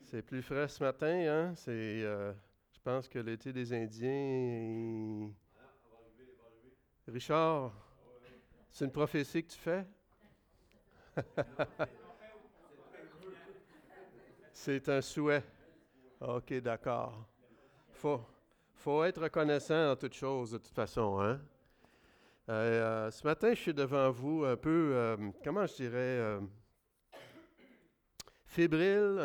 C'est plus frais ce matin, hein? Je pense que l'été des Indiens. Richard, c'est une prophétie que tu fais? C'est un souhait. OK, d'accord. Faut, faut être reconnaissant en toutes choses, de toute façon, hein? Ce matin, je suis devant vous un peu, comment je dirais, fébrile,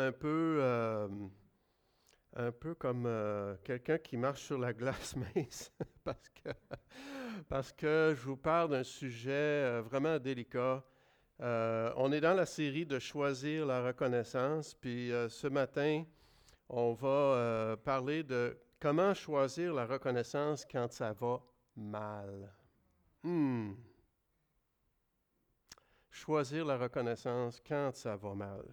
un peu comme quelqu'un qui marche sur la glace mince, parce que, parce que je vous parle d'un sujet vraiment délicat. On est dans la série de choisir la reconnaissance, puis ce matin, on va parler de comment choisir la reconnaissance quand ça va mal. Choisir la reconnaissance quand ça va mal.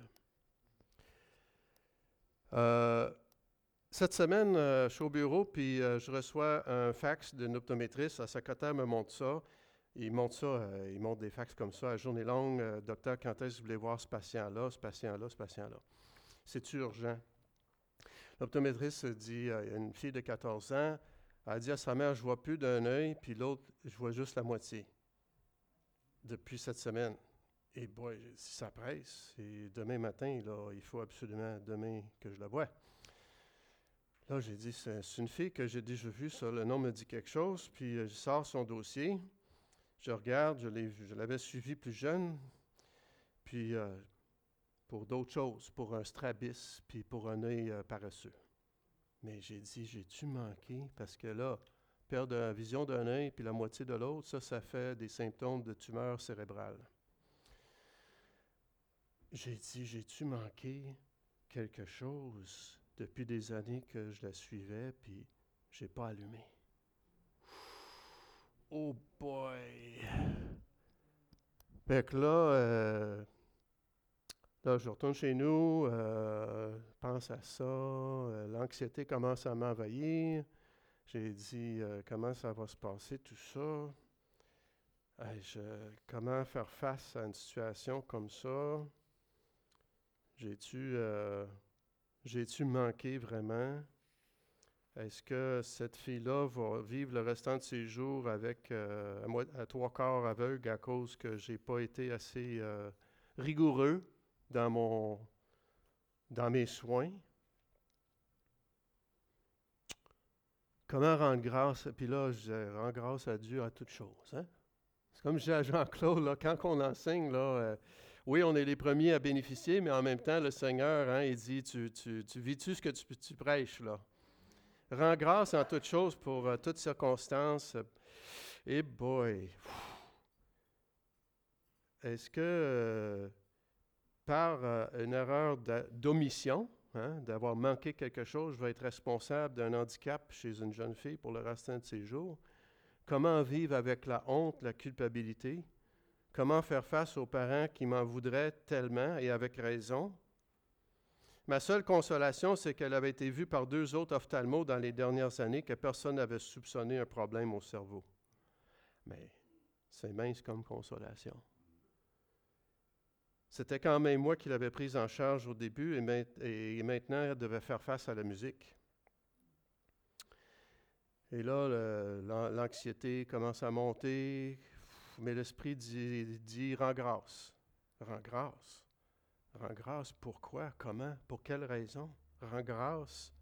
Cette semaine, je suis au bureau, puis je reçois un fax d'une optométriste. La secrétaire me montre ça. Il montre des fax comme ça à journée longue. Docteur, quand est-ce que vous voulez voir ce patient-là, ce patient-là, ce patient-là? C'est urgent. L'optométriste dit, il y a une fille de 14 ans, elle dit à sa mère, je vois plus d'un œil, puis l'autre, je vois juste la moitié. Depuis cette semaine. Et boy, si ça presse, et demain matin, là, il faut absolument demain que je la voie. Là, j'ai dit, c'est une fille que j'ai déjà vue, ça, le nom me dit quelque chose, puis je sors son dossier, je regarde, je l'avais suivi plus jeune, puis pour d'autres choses, pour un strabisme, puis pour un œil paresseux. Mais j'ai dit, j'ai-tu manqué? Parce que là, perdre la vision d'un œil, puis la moitié de l'autre, ça fait des symptômes de tumeur cérébrale. J'ai dit, j'ai-tu manqué quelque chose depuis des années que je la suivais, puis j'ai pas allumé. Oh boy! Fait que là, je retourne chez nous, pense à ça, l'anxiété commence à m'envahir. J'ai dit, comment ça va se passer tout ça? Comment faire face à une situation comme ça? J'ai-tu manqué vraiment? Est-ce que cette fille-là va vivre le restant de ses jours avec à trois quarts aveugle à cause que j'ai pas été assez rigoureux dans mes soins? Comment rendre grâce? Puis là, je rends grâce à Dieu à toutes choses. Hein? C'est comme je dis à Jean-Claude, là, quand on enseigne, là, oui, on est les premiers à bénéficier, mais en même temps, le Seigneur, hein, il dit, tu vis-tu ce que tu prêches, là? Rends grâce en toutes choses pour toutes circonstances. Et boy! Est-ce que par une erreur d'omission, hein, d'avoir manqué quelque chose, je vais être responsable d'un handicap chez une jeune fille pour le restant de ses jours? Comment vivre avec la honte, la culpabilité? Comment faire face aux parents qui m'en voudraient tellement et avec raison? Ma seule consolation, c'est qu'elle avait été vue par 2 autres ophtalmos dans les dernières années que personne n'avait soupçonné un problème au cerveau. Mais c'est mince comme consolation. C'était quand même moi qui l'avais prise en charge au début et maintenant elle devait faire face à la musique. Et là, l'anxiété commence à monter, mais l'esprit dit rends grâce. Rends grâce. Rends grâce. Pourquoi? Comment? Pour quelle raison? Rends grâce.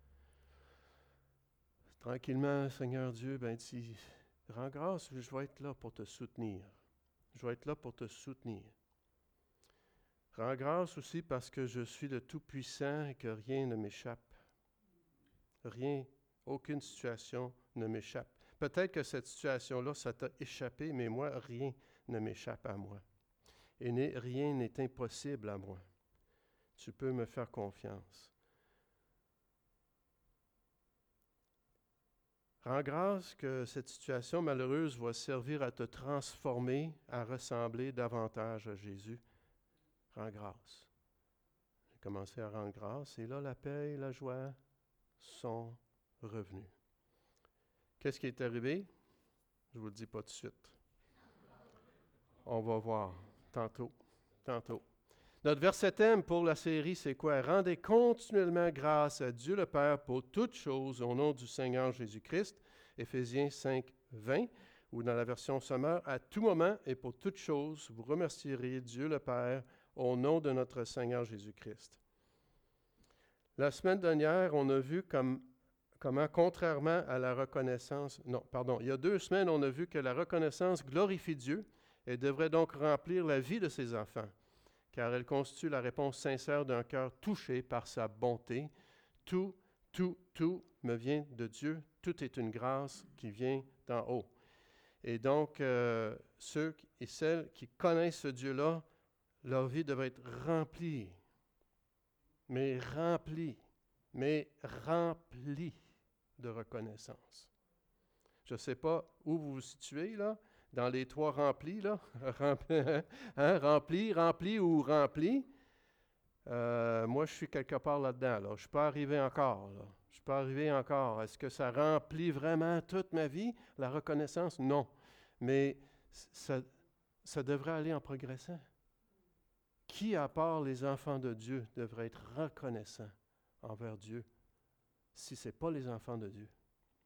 Tranquillement, Seigneur Dieu, dis, rends grâce, je vais être là pour te soutenir. Je vais être là pour te soutenir. Rends grâce aussi parce que je suis le Tout-Puissant et que rien ne m'échappe. Rien, aucune situation ne m'échappe. Peut-être que cette situation-là, ça t'a échappé, mais moi, rien ne m'échappe à moi. Et rien n'est impossible à moi. Tu peux me faire confiance. Rends grâce que cette situation malheureuse va servir à te transformer, à ressembler davantage à Jésus. Rends grâce. J'ai commencé à rendre grâce et là, la paix et la joie sont revenus. Qu'est-ce qui est arrivé? Je ne vous le dis pas tout de suite. On va voir tantôt. Notre verset thème pour la série, c'est quoi? Rendez continuellement grâce à Dieu le Père pour toutes choses au nom du Seigneur Jésus-Christ. Éphésiens 5, 20, ou dans la version sommaire, à tout moment et pour toutes choses, vous remercierez Dieu le Père au nom de notre Seigneur Jésus-Christ. La semaine dernière, on a vu comment, contrairement à la reconnaissance, il y a 2 semaines, on a vu que la reconnaissance glorifie Dieu et devrait donc remplir la vie de ses enfants, car elle constitue la réponse sincère d'un cœur touché par sa bonté. Tout me vient de Dieu. Tout est une grâce qui vient d'en haut. Et donc, ceux et celles qui connaissent ce Dieu-là, leur vie devrait être remplie, mais remplie de reconnaissance. Je ne sais pas où vous vous situez, là, dans les 3 remplis, là. Rempli ou rempli. Moi, je suis quelque part là-dedans, là. Je ne suis pas arrivé encore, là. Je ne suis pas arrivé encore. Est-ce que ça remplit vraiment toute ma vie, la reconnaissance? Non. Mais ça devrait aller en progressant. Qui, à part les enfants de Dieu, devrait être reconnaissant envers Dieu si ce n'est pas les enfants de Dieu?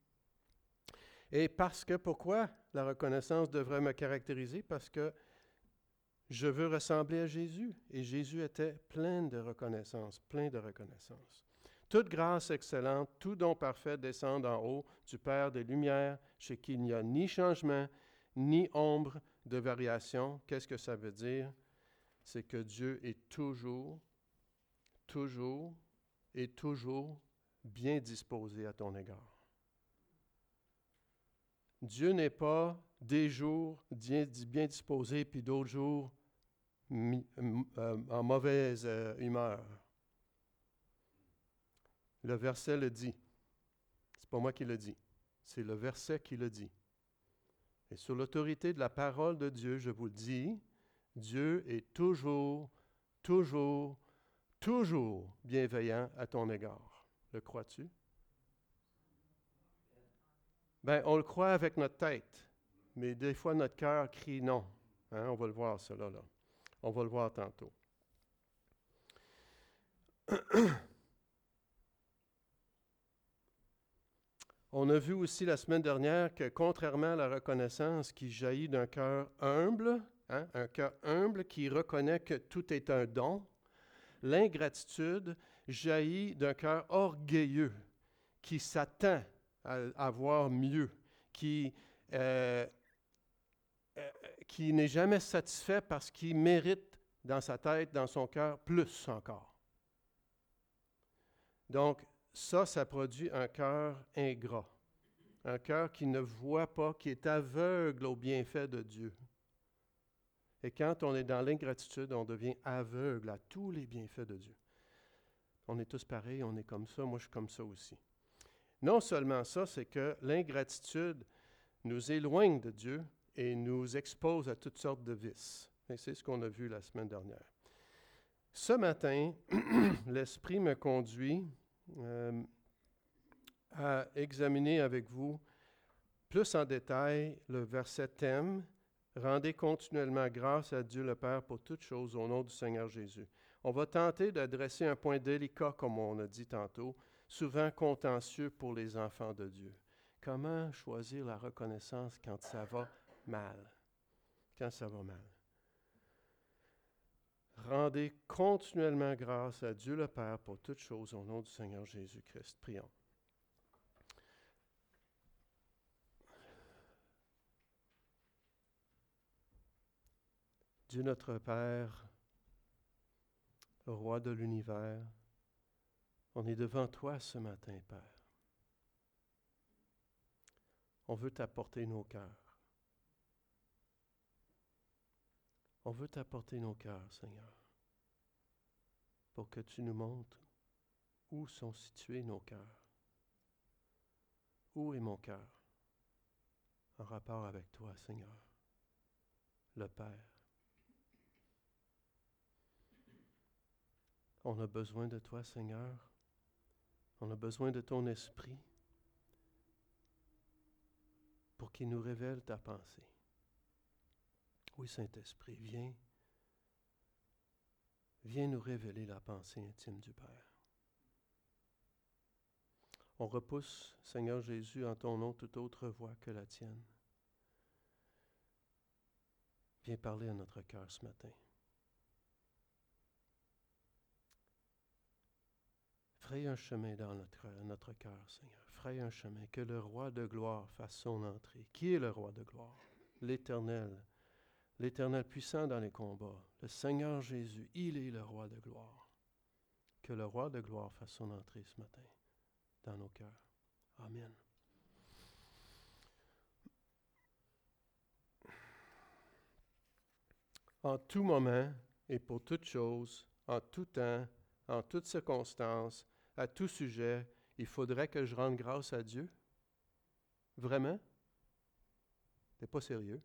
Et pourquoi la reconnaissance devrait me caractériser? Parce que je veux ressembler à Jésus. Et Jésus était plein de reconnaissance. Toute grâce excellente, tout don parfait descend d'en haut du Père des Lumières, chez qui il n'y a ni changement, ni ombre de variation. Qu'est-ce que ça veut dire? C'est que Dieu est toujours bien disposé à ton égard. Dieu n'est pas des jours bien disposés puis d'autres jours en mauvaise humeur. Le verset le dit. C'est pas moi qui le dis. C'est le verset qui le dit. Et sur l'autorité de la parole de Dieu, je vous le dis, Dieu est toujours bienveillant à ton égard. Le crois-tu? Bien, on le croit avec notre tête, mais des fois notre cœur crie non. On va le voir, cela là. On va le voir tantôt. On a vu aussi la semaine dernière que contrairement à la reconnaissance qui jaillit d'un cœur humble, un cœur humble qui reconnaît que tout est un don, l'ingratitude jaillit d'un cœur orgueilleux qui s'attend à avoir mieux, qui n'est jamais satisfait parce qu'il mérite dans sa tête, dans son cœur, plus encore. Donc, ça produit un cœur ingrat, un cœur qui ne voit pas, qui est aveugle aux bienfaits de Dieu. Et quand on est dans l'ingratitude, on devient aveugle à tous les bienfaits de Dieu. On est tous pareils, on est comme ça, moi je suis comme ça aussi. Non seulement ça, c'est que l'ingratitude nous éloigne de Dieu et nous expose à toutes sortes de vices. Et c'est ce qu'on a vu la semaine dernière. Ce matin, l'Esprit me conduit à examiner avec vous plus en détail le verset thème « Rendez continuellement grâce à Dieu le Père pour toutes choses au nom du Seigneur Jésus ». On va tenter d'adresser un point délicat, comme on a dit tantôt, souvent contentieux pour les enfants de Dieu. Comment choisir la reconnaissance quand ça va mal? Quand ça va mal. Rendez continuellement grâce à Dieu le Père pour toutes choses au nom du Seigneur Jésus-Christ. Prions. Dieu notre Père, Roi de l'univers, on est devant toi ce matin, Père. On veut t'apporter nos cœurs. On veut t'apporter nos cœurs, Seigneur, pour que tu nous montres où sont situés nos cœurs. Où est mon cœur en rapport avec toi, Seigneur, le Père? On a besoin de toi, Seigneur. On a besoin de ton esprit pour qu'il nous révèle ta pensée. Oui, Saint-Esprit, viens. Viens nous révéler la pensée intime du Père. On repousse, Seigneur Jésus, en ton nom, toute autre voix que la tienne. Viens parler à notre cœur ce matin. Fraye un chemin dans notre cœur, Seigneur. Fraye un chemin, que le roi de gloire fasse son entrée. Qui est le roi de gloire? L'Éternel. L'Éternel puissant dans les combats. Le Seigneur Jésus, il est le roi de gloire. Que le roi de gloire fasse son entrée ce matin dans nos cœurs. Amen. En tout moment et pour toute chose, en tout temps, en toutes circonstances, à tout sujet, il faudrait que je rende grâce à Dieu? Vraiment? T'es pas sérieux?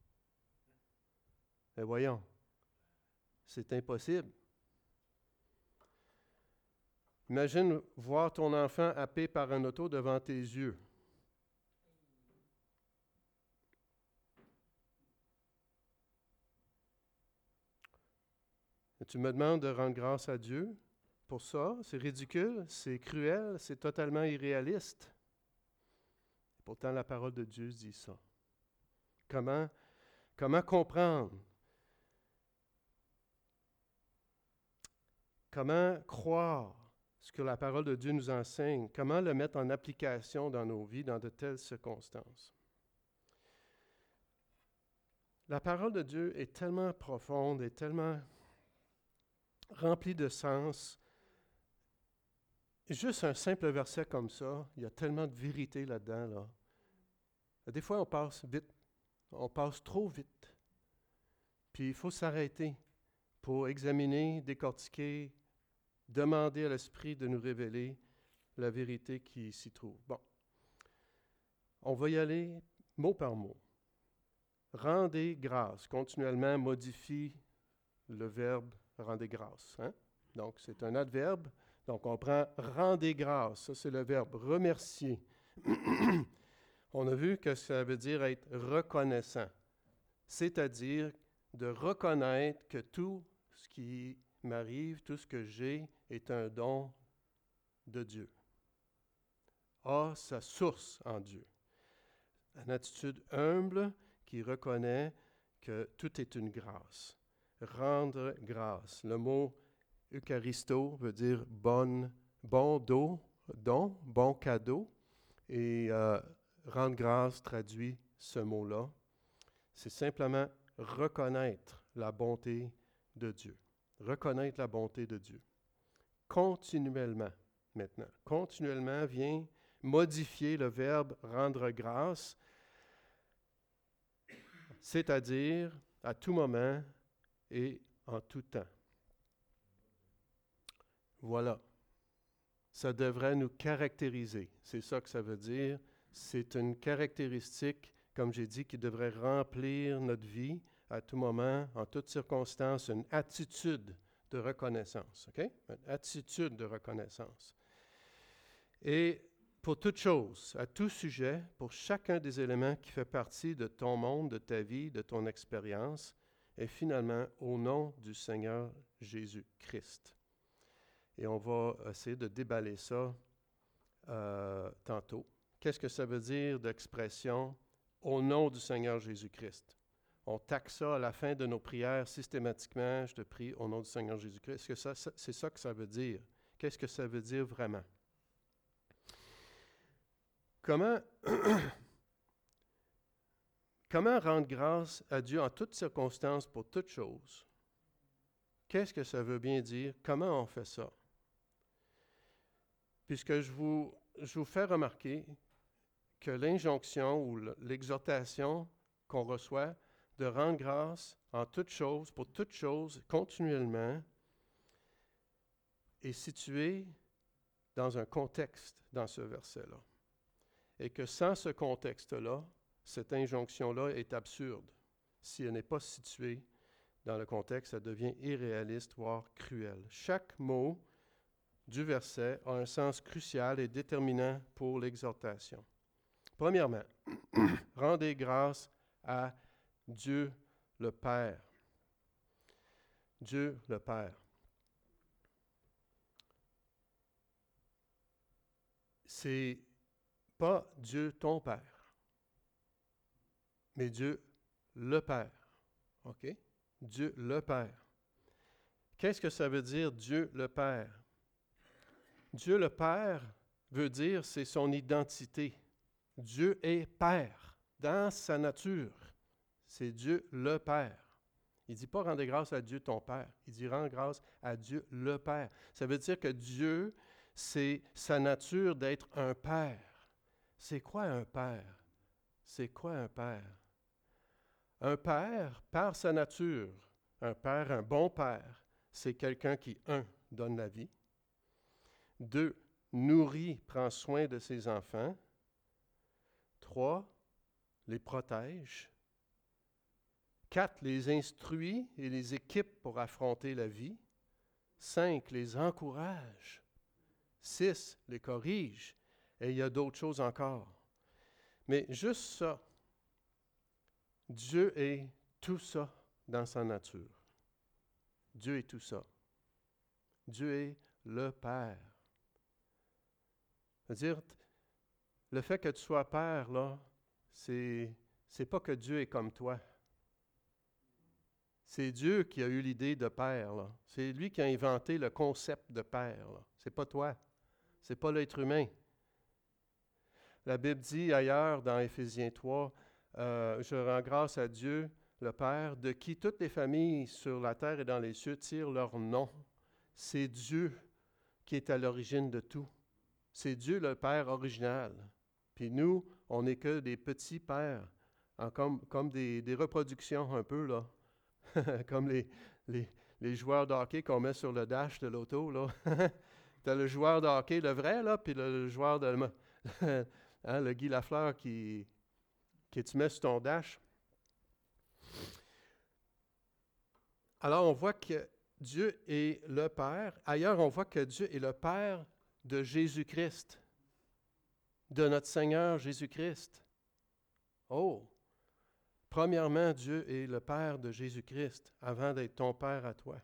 Mais voyons, c'est impossible. Imagine voir ton enfant happé par un auto devant tes yeux. Et tu me demandes de rendre grâce à Dieu pour ça? C'est ridicule, c'est cruel, c'est totalement irréaliste. Pourtant, la parole de Dieu dit ça. Comment comprendre? Comment croire ce que la parole de Dieu nous enseigne? Comment le mettre en application dans nos vies dans de telles circonstances? La parole de Dieu est tellement profonde et tellement remplie de sens. Juste un simple verset comme ça, il y a tellement de vérité là-dedans. Là. Des fois, on passe vite. On passe trop vite. Puis il faut s'arrêter pour examiner, décortiquer, demander à l'Esprit de nous révéler la vérité qui s'y trouve. Bon, on va y aller mot par mot. Rendez grâce. Continuellement modifie le verbe rendez grâce. Hein? Donc, c'est un adverbe. Donc, on prend rendez grâce. Ça, c'est le verbe remercier. On a vu que ça veut dire être reconnaissant. C'est-à-dire de reconnaître que tout ce qui m'arrive, tout ce que j'ai, est un don de Dieu. A sa source en Dieu. Une attitude humble qui reconnaît que tout est une grâce. Rendre grâce. Le mot Eucharisto veut dire bon don, bon cadeau. Et rendre grâce traduit ce mot-là. C'est simplement reconnaître la bonté de Dieu. Reconnaître la bonté de Dieu. Continuellement, maintenant. Continuellement vient modifier le verbe rendre grâce, c'est-à-dire à tout moment et en tout temps. Voilà. Ça devrait nous caractériser. C'est ça que ça veut dire. C'est une caractéristique, comme j'ai dit, qui devrait remplir notre vie à tout moment, en toutes circonstances, une attitude de reconnaissance. OK? Une attitude de reconnaissance. Et pour toute chose, à tout sujet, pour chacun des éléments qui fait partie de ton monde, de ta vie, de ton expérience, et finalement, au nom du Seigneur Jésus-Christ. Et on va essayer de déballer ça tantôt. Qu'est-ce que ça veut dire d'expression « au nom du Seigneur Jésus-Christ » ? On taxe ça à la fin de nos prières systématiquement. Je te prie au nom du Seigneur Jésus-Christ. Est-ce que c'est ça que ça veut dire? Qu'est-ce que ça veut dire vraiment? Comment rendre grâce à Dieu en toutes circonstances pour toutes choses? Qu'est-ce que ça veut bien dire? Comment on fait ça? Puisque je vous fais remarquer que l'injonction ou l'exhortation qu'on reçoit de rendre grâce en toutes choses, pour toutes choses, continuellement, est située dans un contexte dans ce verset-là. Et que sans ce contexte-là, cette injonction-là est absurde. Si elle n'est pas située dans le contexte, ça devient irréaliste, voire cruel. Chaque mot du verset a un sens crucial et déterminant pour l'exhortation. Premièrement, rendez grâce à Dieu le Père. Dieu le Père. c'est pas Dieu ton Père, mais Dieu le Père. OK? Dieu le Père. Qu'est-ce que ça veut dire, Dieu le Père? Dieu le Père veut dire, c'est son identité. Dieu est Père dans sa nature. C'est Dieu le Père. Il ne dit pas « rendez grâce à Dieu ton Père ». Il dit « rends grâce à Dieu le Père ». Ça veut dire que Dieu, c'est sa nature d'être un Père. C'est quoi un Père? C'est quoi un Père? Un Père, par sa nature, un Père, un bon Père, c'est quelqu'un qui, 1, donne la vie, 2, nourrit, prend soin de ses enfants, 3, les protège, 4, les instruit et les équipe pour affronter la vie, 5, les encourage, 6, les corrige, et il y a d'autres choses encore. Mais juste ça, Dieu est tout ça dans sa nature. Dieu est tout ça. Dieu est le Père. C'est-à-dire, le fait que tu sois Père, là, c'est pas que Dieu est comme toi. C'est Dieu qui a eu l'idée de Père, là. C'est lui qui a inventé le concept de Père, là. C'est pas toi. C'est pas l'être humain. La Bible dit ailleurs dans Éphésiens 3, je rends grâce à Dieu, le Père, de qui toutes les familles sur la terre et dans les cieux tirent leur nom. C'est Dieu qui est à l'origine de tout. C'est Dieu le Père original. Puis nous, on n'est que des petits pères, comme des reproductions un peu, là. Comme les joueurs de hockey qu'on met sur le dash de l'auto, là. Tu as le joueur de hockey, le vrai, là, puis le joueur de... le Guy Lafleur que tu mets sur ton dash. Alors, on voit que Dieu est le Père. Ailleurs, on voit que Dieu est le Père de Jésus-Christ, de notre Seigneur Jésus-Christ. Oh! Premièrement, Dieu est le Père de Jésus-Christ avant d'être ton Père à toi.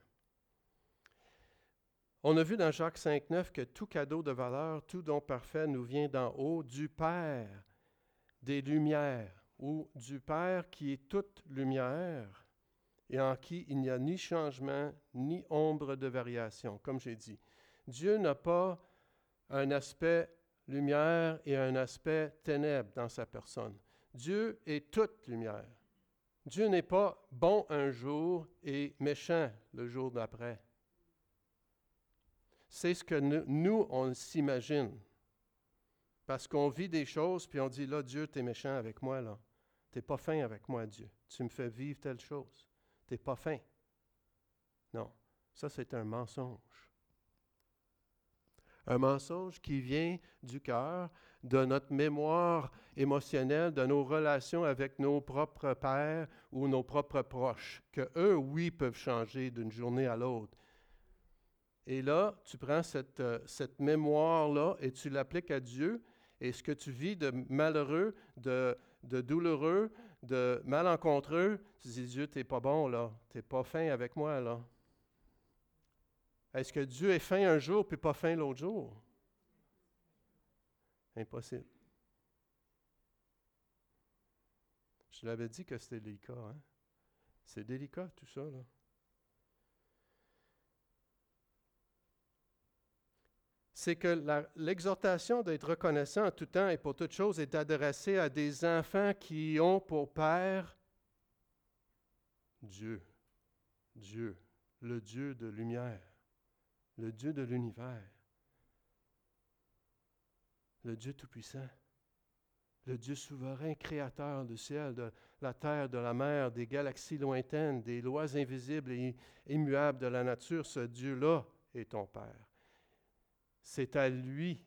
On a vu dans Jacques 5,9 que tout cadeau de valeur, tout don parfait nous vient d'en haut, du Père des Lumières, ou du Père qui est toute lumière et en qui il n'y a ni changement, ni ombre de variation, comme j'ai dit. Dieu n'a pas un aspect lumière et un aspect ténèbres dans sa personne. Dieu est toute lumière. Dieu n'est pas bon un jour et méchant le jour d'après. C'est ce que nous, on s'imagine. Parce qu'on vit des choses, puis on dit, là, Dieu, t'es méchant avec moi, là. T'es pas fin avec moi, Dieu. Tu me fais vivre telle chose. T'es pas fin. Non, ça, c'est un mensonge. Un mensonge qui vient du cœur, de notre mémoire émotionnelle, de nos relations avec nos propres pères ou nos propres proches, que eux, oui, peuvent changer d'une journée à l'autre. Et là, tu prends cette mémoire-là et tu l'appliques à Dieu, et ce que tu vis de malheureux, de douloureux, de malencontreux, tu dis, Dieu, t'es pas bon, là. T'es pas fin avec moi, là. Est-ce que Dieu est fin un jour puis pas fin l'autre jour? Impossible. Je l'avais dit que c'était délicat, hein? C'est délicat, tout ça, là. C'est que l'exhortation d'être reconnaissant en tout temps et pour toute chose est adressée à des enfants qui ont pour père Dieu, le Dieu de lumière, le Dieu de l'univers, le Dieu tout-puissant, le Dieu souverain, créateur du ciel, de la terre, de la mer, des galaxies lointaines, des lois invisibles et immuables de la nature. Ce Dieu-là est ton Père. C'est à lui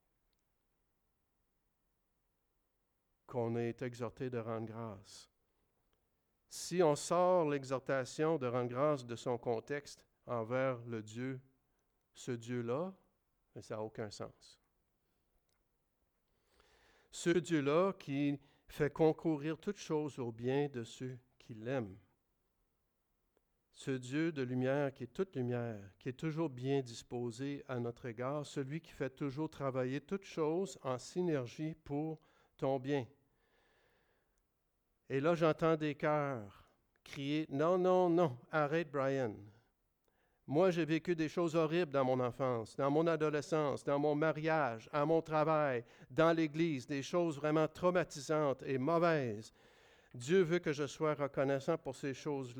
qu'on est exhorté de rendre grâce. Si on sort l'exhortation de rendre grâce de son contexte envers le Dieu, ce Dieu-là, ça n'a aucun sens. Ce Dieu-là qui fait concourir toutes choses au bien de ceux qui l'aiment. Ce Dieu de lumière qui est toute lumière, qui est toujours bien disposé à notre égard, celui qui fait toujours travailler toutes choses en synergie pour ton bien. Et là, j'entends des cœurs crier « Non, non, non, arrête Brian. Moi, j'ai vécu des choses horribles dans mon enfance, dans mon adolescence, dans mon mariage, à mon travail, dans l'Église, des choses vraiment traumatisantes et mauvaises. Dieu veut que je sois reconnaissant pour ces choses-là. »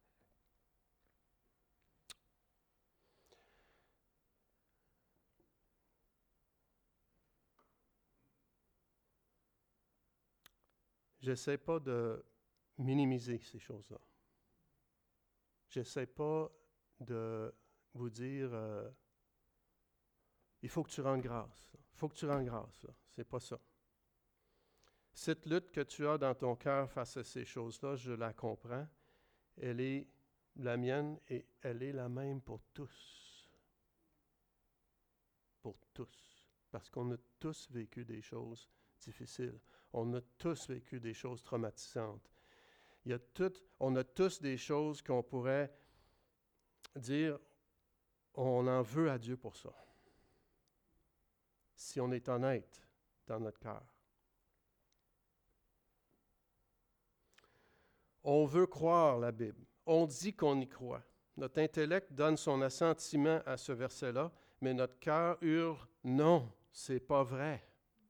J'essaie pas de minimiser ces choses-là. J'essaie pas de vous dire il faut que tu rendes grâce. Il faut que tu rendes grâce. C'est pas ça. Cette lutte que tu as dans ton cœur face à ces choses-là, je la comprends. Elle est la mienne et elle est la même pour tous. Pour tous. Parce qu'on a tous vécu des choses difficiles. On a tous vécu des choses traumatisantes. On a tous des choses qu'on pourrait dire, on en veut à Dieu pour ça. Si on est honnête dans notre cœur. On veut croire la Bible. On dit qu'on y croit. Notre intellect donne son assentiment à ce verset-là, mais notre cœur hurle « Non, c'est pas vrai ».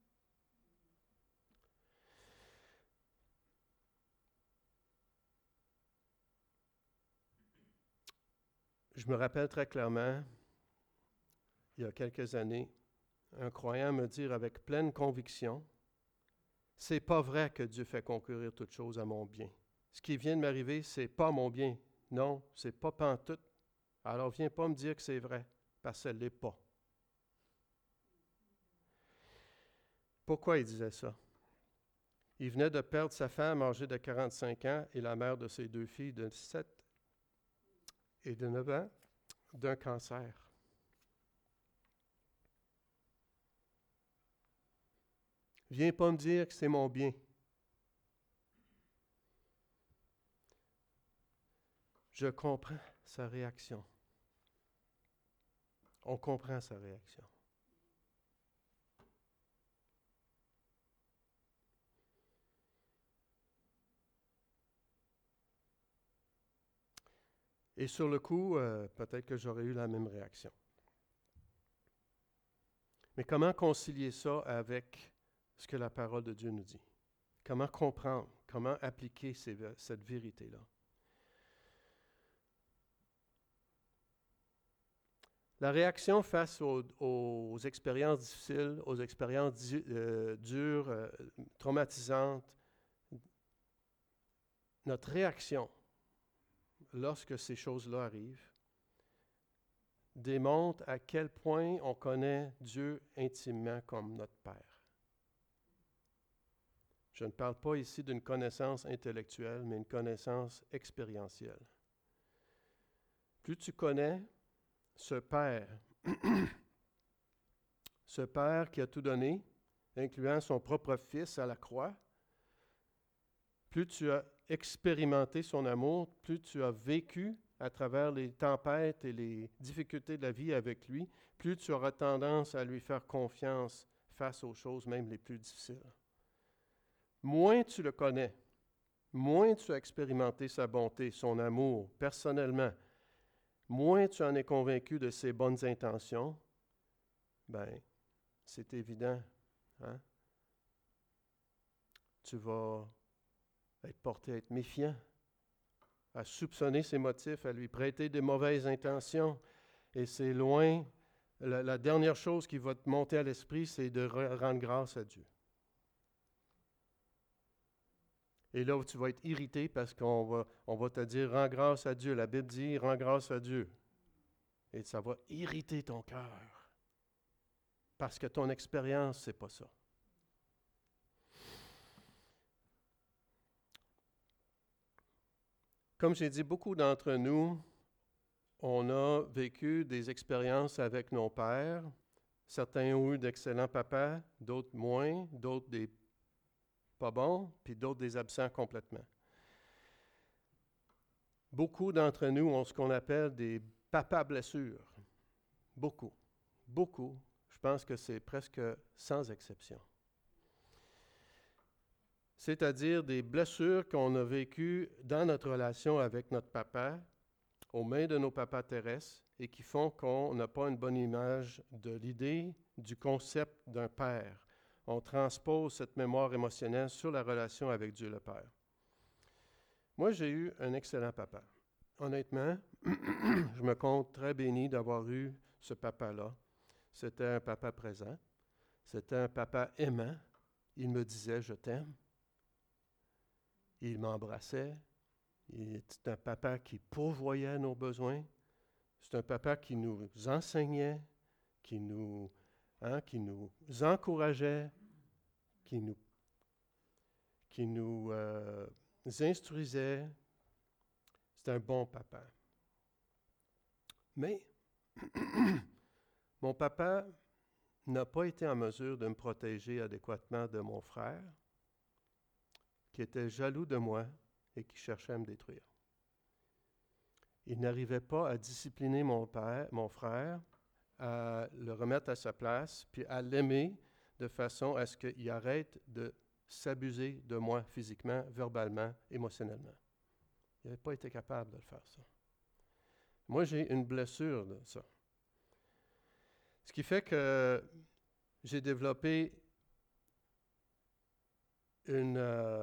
Je me rappelle très clairement, il y a quelques années, un croyant me dire avec pleine conviction « C'est pas vrai que Dieu fait concourir toutes choses à mon bien. Ce qui vient de m'arriver, c'est pas mon bien. Non, c'est pas pantoute. Alors viens pas me dire que c'est vrai, parce que ça l'est pas. » Pourquoi il disait ça? Il venait de perdre sa femme âgée de 45 ans et la mère de ses 2 filles de 7 et de 9 ans d'un cancer. Viens pas me dire que c'est mon bien. Je comprends sa réaction. On comprend sa réaction. Et sur le coup, peut-être que j'aurais eu la même réaction. Mais comment concilier ça avec ce que la parole de Dieu nous dit? Comment comprendre? Comment appliquer cette vérité-là? La réaction face aux expériences difficiles, aux expériences dures, traumatisantes, notre réaction lorsque ces choses-là arrivent démontre à quel point on connaît Dieu intimement comme notre Père. Je ne parle pas ici d'une connaissance intellectuelle, mais une connaissance expérientielle. Plus tu connais ce Père, ce Père qui a tout donné, incluant son propre Fils à la croix, plus tu as expérimenté son amour, plus tu as vécu à travers les tempêtes et les difficultés de la vie avec lui, plus tu auras tendance à lui faire confiance face aux choses même les plus difficiles. Moins tu le connais, moins tu as expérimenté sa bonté, son amour personnellement, moins tu en es convaincu de ses bonnes intentions, ben, c'est évident, hein? Tu vas être porté à être méfiant, à soupçonner ses motifs, à lui prêter des mauvaises intentions. Et c'est loin, la dernière chose qui va te monter à l'esprit, c'est de rendre grâce à Dieu. Et là où tu vas être irrité parce qu'on va te dire « Rends grâce à Dieu ». La Bible dit « Rends grâce à Dieu ». Et ça va irriter ton cœur. Parce que ton expérience, c'est pas ça. Comme j'ai dit, beaucoup d'entre nous, on a vécu des expériences avec nos pères. Certains ont eu d'excellents papas, d'autres moins, d'autres des pas bons, puis d'autres des absents complètement. Beaucoup d'entre nous ont ce qu'on appelle des papas blessures. Beaucoup. Beaucoup. Je pense que c'est presque sans exception. C'est-à-dire des blessures qu'on a vécues dans notre relation avec notre papa, aux mains de nos papas terrestres, et qui font qu'on n'a pas une bonne image de l'idée, du concept d'un père. On transpose cette mémoire émotionnelle sur la relation avec Dieu le Père. Moi, j'ai eu un excellent papa. Honnêtement, je me compte très béni d'avoir eu ce papa-là. C'était un papa présent. C'était un papa aimant. Il me disait « je t'aime ». Il m'embrassait. C'est un papa qui pourvoyait nos besoins. C'est un papa qui nous enseignait, qui nous encourageait, qui nous instruisait. C'est un bon papa. Mais mon papa n'a pas été en mesure de me protéger adéquatement de mon frère, qui était jaloux de moi et qui cherchait à me détruire. Il n'arrivait pas à discipliner mon frère, à le remettre à sa place, puis à l'aimer de façon à ce qu'il arrête de s'abuser de moi physiquement, verbalement, émotionnellement. Il n'avait pas été capable de le faire, ça. Moi, j'ai une blessure de ça. Ce qui fait que j'ai développé une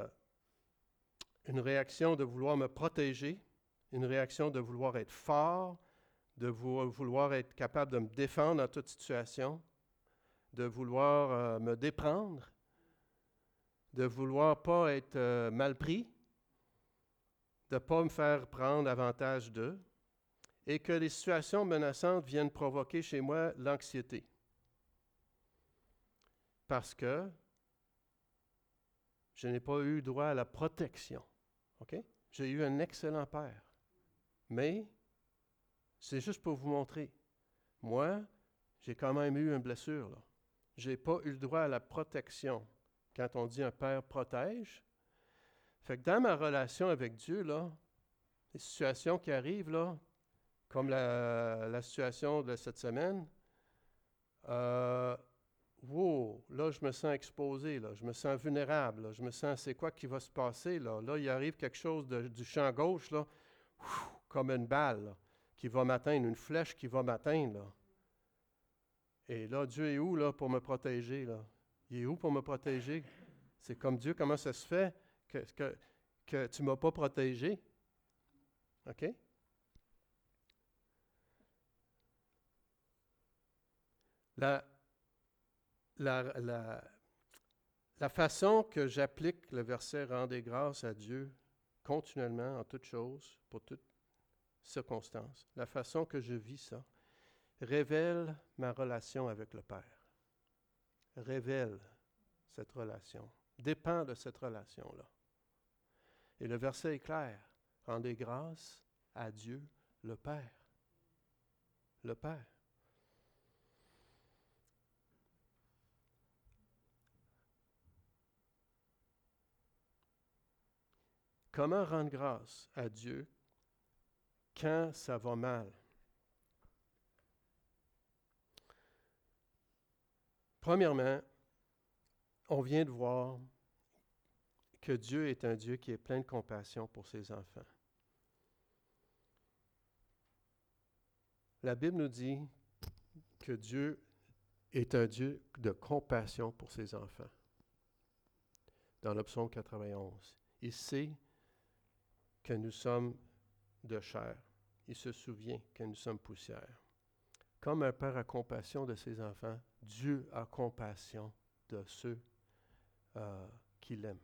réaction de vouloir me protéger, une réaction de vouloir être fort, de vouloir être capable de me défendre en toute situation, de vouloir me déprendre, de vouloir pas être mal pris, de ne pas me faire prendre avantage d'eux, et que les situations menaçantes viennent provoquer chez moi l'anxiété. Parce que je n'ai pas eu droit à la protection. Okay? J'ai eu un excellent père. Mais c'est juste pour vous montrer. Moi, j'ai quand même eu une blessure, là. Je n'ai pas eu le droit à la protection. Quand on dit un père protège, fait que dans ma relation avec Dieu, là, les situations qui arrivent, là, comme la situation de cette semaine, wow, là, je me sens exposé, là, je me sens vulnérable, là, je me sens, c'est quoi qui va se passer, là? Là, il arrive quelque chose du champ gauche, là, comme une balle, là, qui va m'atteindre, une flèche qui va m'atteindre, là. Et là, Dieu est où, là, pour me protéger, là? Il est où pour me protéger? C'est comme Dieu, comment ça se fait que tu ne m'as pas protégé? OK? La façon que j'applique le verset « Rendez grâce à Dieu continuellement en toutes choses, pour toutes circonstances », la façon que je vis ça, révèle ma relation avec le Père. Révèle cette relation. Dépend de cette relation-là. Et le verset est clair. Rendez grâce à Dieu, le Père. Le Père. Comment rendre grâce à Dieu quand ça va mal? Premièrement, on vient de voir que Dieu est un Dieu qui est plein de compassion pour ses enfants. La Bible nous dit que Dieu est un Dieu de compassion pour ses enfants. Dans le psaume 91, il sait que nous sommes de chair. Il se souvient que nous sommes poussière. Comme un père a compassion de ses enfants, Dieu a compassion de ceux qui l'aiment.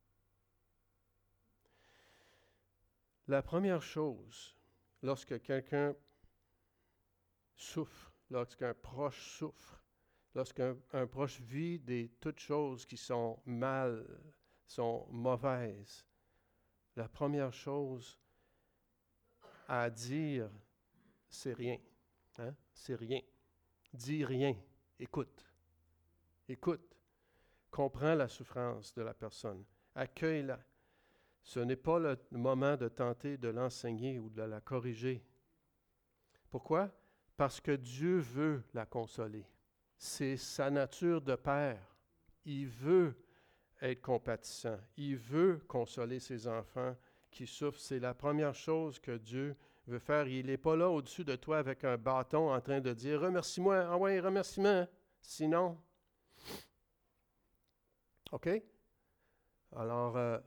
La première chose, lorsque quelqu'un souffre, lorsqu'un proche souffre, lorsqu'un proche vit toutes choses qui sont mal, sont mauvaises, la première chose à dire, c'est rien. Hein? C'est rien. Dis rien. Écoute. Écoute. Comprends la souffrance de la personne. Accueille-la. Ce n'est pas le moment de tenter de l'enseigner ou de la corriger. Pourquoi? Parce que Dieu veut la consoler. C'est sa nature de père. Il veut être compatissant. Il veut consoler ses enfants qui souffrent. C'est la première chose que Dieu veut faire. Il n'est pas là au-dessus de toi avec un bâton en train de dire « Remercie-moi, ah ouais, remerciement, sinon... » OK? Alors,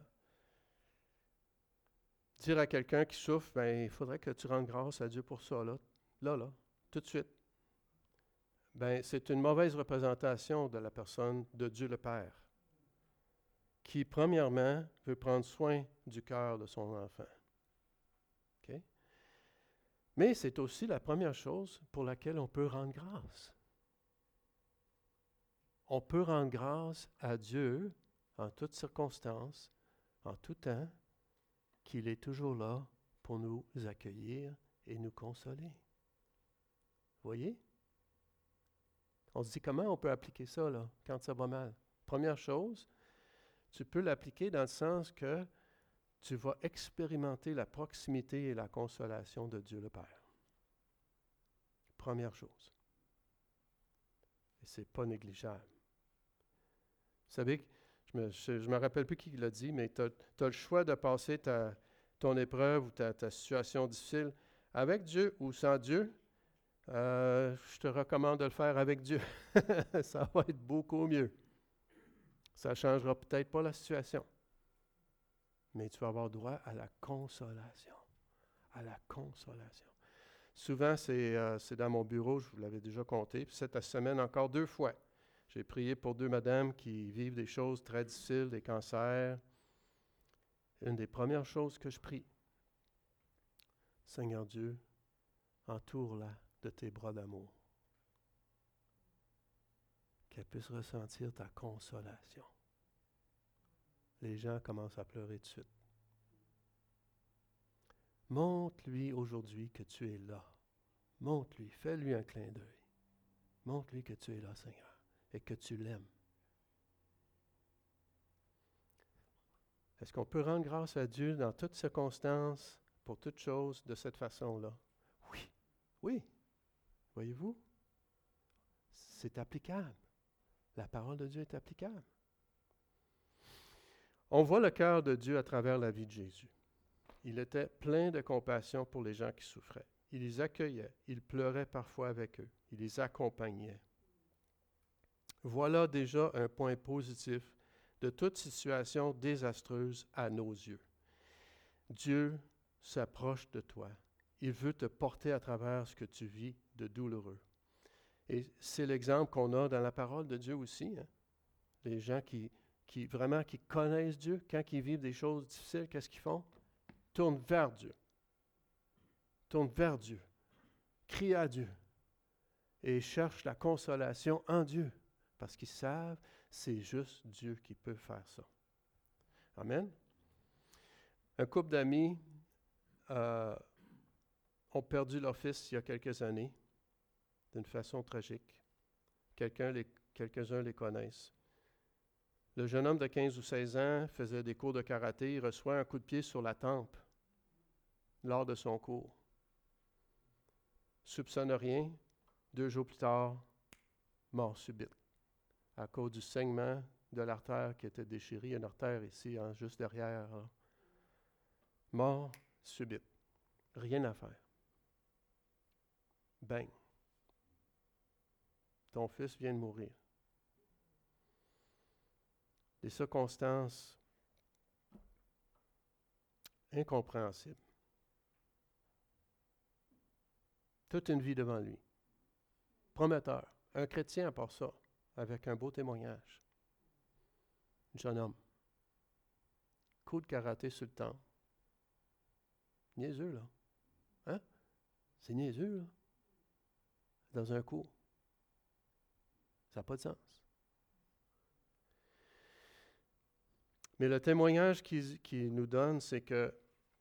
dire à quelqu'un qui souffre, ben, il faudrait que tu rendes grâce à Dieu pour ça, là, tout de suite. Ben, c'est une mauvaise représentation de la personne de Dieu le Père, qui, premièrement, veut prendre soin du cœur de son enfant. OK? Mais c'est aussi la première chose pour laquelle on peut rendre grâce. On peut rendre grâce à Dieu en toutes circonstances, en tout temps, qu'il est toujours là pour nous accueillir et nous consoler. Voyez? On se dit comment on peut appliquer ça là, quand ça va mal. Première chose, tu peux l'appliquer dans le sens que tu vas expérimenter la proximité et la consolation de Dieu le Père. Première chose. Et ce n'est pas négligeable. Vous savez, je ne me rappelle plus qui l'a dit, mais tu as le choix de passer ton épreuve ou ta situation difficile avec Dieu ou sans Dieu. Je te recommande de le faire avec Dieu. Ça va être beaucoup mieux. Ça ne changera peut-être pas la situation, mais tu vas avoir droit à la consolation. À la consolation. Souvent, c'est dans mon bureau, je vous l'avais déjà compté, puis cette semaine encore 2 fois. J'ai prié pour 2 madames qui vivent des choses très difficiles, des cancers. Une des premières choses que je prie, Seigneur Dieu, entoure-la de tes bras d'amour. Qu'elle puisse ressentir ta consolation. Les gens commencent à pleurer de suite. Montre-lui aujourd'hui que tu es là. Montre-lui, fais-lui un clin d'œil. Montre-lui que tu es là, Seigneur, et que tu l'aimes. Est-ce qu'on peut rendre grâce à Dieu dans toutes circonstances, pour toutes choses, de cette façon-là? Oui, oui. Voyez-vous? C'est applicable. La parole de Dieu est applicable. On voit le cœur de Dieu à travers la vie de Jésus. Il était plein de compassion pour les gens qui souffraient. Il les accueillait. Il pleurait parfois avec eux. Il les accompagnait. Voilà déjà un point positif de toute situation désastreuse à nos yeux. Dieu s'approche de toi. Il veut te porter à travers ce que tu vis de douloureux. Et c'est l'exemple qu'on a dans la parole de Dieu aussi. Hein? Les gens qui connaissent Dieu, quand ils vivent des choses difficiles, qu'est-ce qu'ils font? Tournent vers Dieu. Tournent vers Dieu. Crient à Dieu. Et cherchent la consolation en Dieu. Parce qu'ils savent, c'est juste Dieu qui peut faire ça. Amen. Un couple d'amis ont perdu leur fils il y a quelques années, d'une façon tragique. Quelques-uns les connaissent. Le jeune homme de 15 ou 16 ans faisait des cours de karaté. Il reçoit un coup de pied sur la tempe lors de son cours. Soupçonne rien. 2 jours plus tard, mort subite. À cause du saignement de l'artère qui était déchirée. Il y a une artère ici, juste derrière. Là. Mort subite. Rien à faire. Bang. Ton fils vient de mourir. Des circonstances incompréhensibles. Toute une vie devant lui. Prometteur. Un chrétien à part ça, avec un beau témoignage. Un jeune homme. Coup de karaté sur le temple. Niaiseux, là. Hein? C'est niaiseux, là. Dans un cours. Ça n'a pas de sens. Mais le témoignage qu'il nous donne, c'est que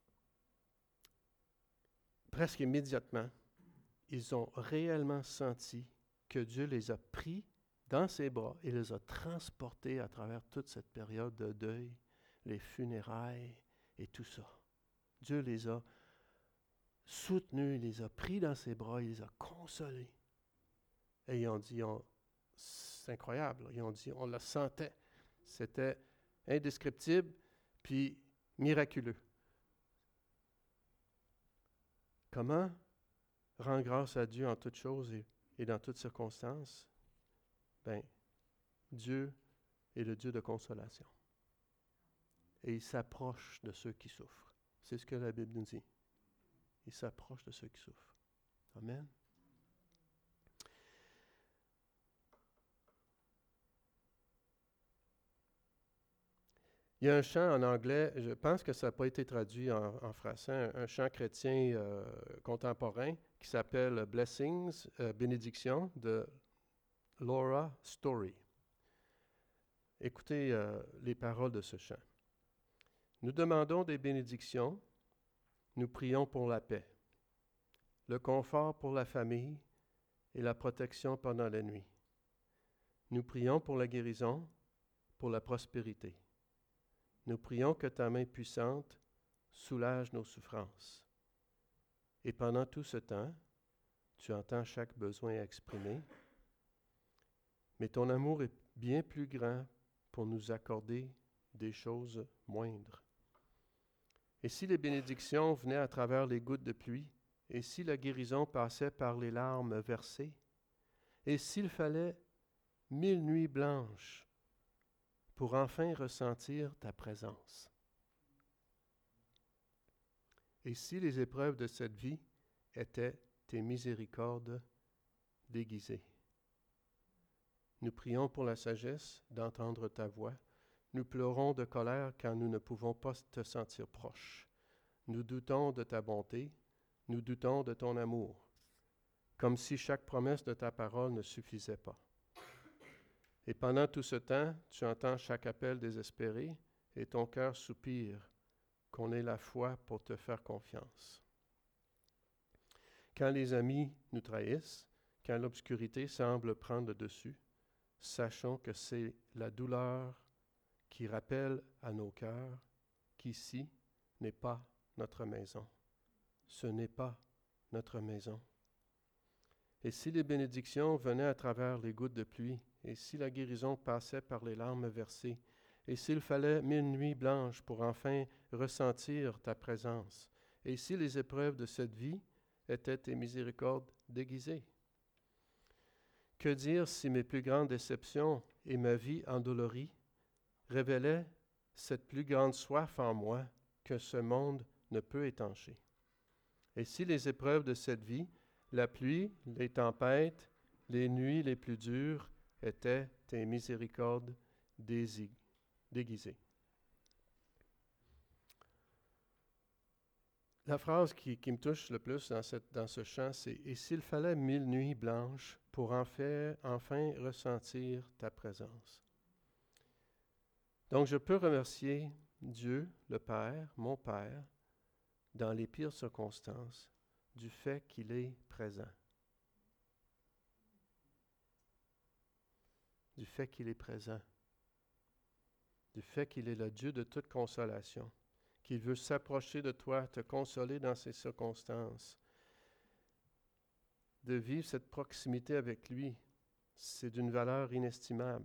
presque immédiatement, ils ont réellement senti que Dieu les a pris dans ses bras et les a transportés à travers toute cette période de deuil, les funérailles et tout ça. Dieu les a soutenus, il les a pris dans ses bras, il les a consolés. Et ils ont dit, c'est incroyable, ils ont dit, on le sentait. C'était indescriptible, puis miraculeux. Comment rendre grâce à Dieu en toutes choses et dans toutes circonstances? Bien, Dieu est le Dieu de consolation. Et il s'approche de ceux qui souffrent. C'est ce que la Bible nous dit. Il s'approche de ceux qui souffrent. Amen. Il y a un chant en anglais, je pense que ça n'a pas été traduit en français, un chant chrétien contemporain qui s'appelle Blessings, bénédiction, de Laura Story. Écoutez les paroles de ce chant. Nous demandons des bénédictions, nous prions pour la paix, le confort pour la famille et la protection pendant la nuit. Nous prions pour la guérison, pour la prospérité. Nous prions que ta main puissante soulage nos souffrances. Et pendant tout ce temps, tu entends chaque besoin exprimé, mais ton amour est bien plus grand pour nous accorder des choses moindres. Et si les bénédictions venaient à travers les gouttes de pluie, et si la guérison passait par les larmes versées, et s'il fallait 1000 nuits blanches pour enfin ressentir ta présence. Et si les épreuves de cette vie étaient tes miséricordes déguisées. Nous prions pour la sagesse d'entendre ta voix. Nous pleurons de colère quand nous ne pouvons pas te sentir proche. Nous doutons de ta bonté, nous doutons de ton amour, comme si chaque promesse de ta parole ne suffisait pas. Et pendant tout ce temps, tu entends chaque appel désespéré et ton cœur soupire qu'on ait la foi pour te faire confiance. Quand les amis nous trahissent, quand l'obscurité semble prendre le dessus, sachons que c'est la douleur qui rappelle à nos cœurs qu'ici n'est pas notre maison. Ce n'est pas notre maison. Et si les bénédictions venaient à travers les gouttes de pluie, et si la guérison passait par les larmes versées, et s'il fallait 1000 nuits blanches pour enfin ressentir ta présence, et si les épreuves de cette vie étaient tes miséricordes déguisées. Que dire si mes plus grandes déceptions et ma vie endolorie révélaient cette plus grande soif en moi que ce monde ne peut étancher? Et si les épreuves de cette vie, la pluie, les tempêtes, les nuits les plus dures étaient tes miséricordes déguisées. La phrase qui me touche le plus dans ce chant, c'est « Et s'il fallait 1000 nuits blanches pour enfin ressentir ta présence. » Donc je peux remercier Dieu, le Père, mon Père, dans les pires circonstances, du fait qu'il est présent. Du fait qu'il est présent. Du fait qu'il est le Dieu de toute consolation. Qu'il veut s'approcher de toi, te consoler dans ces circonstances. De vivre cette proximité avec lui, c'est d'une valeur inestimable.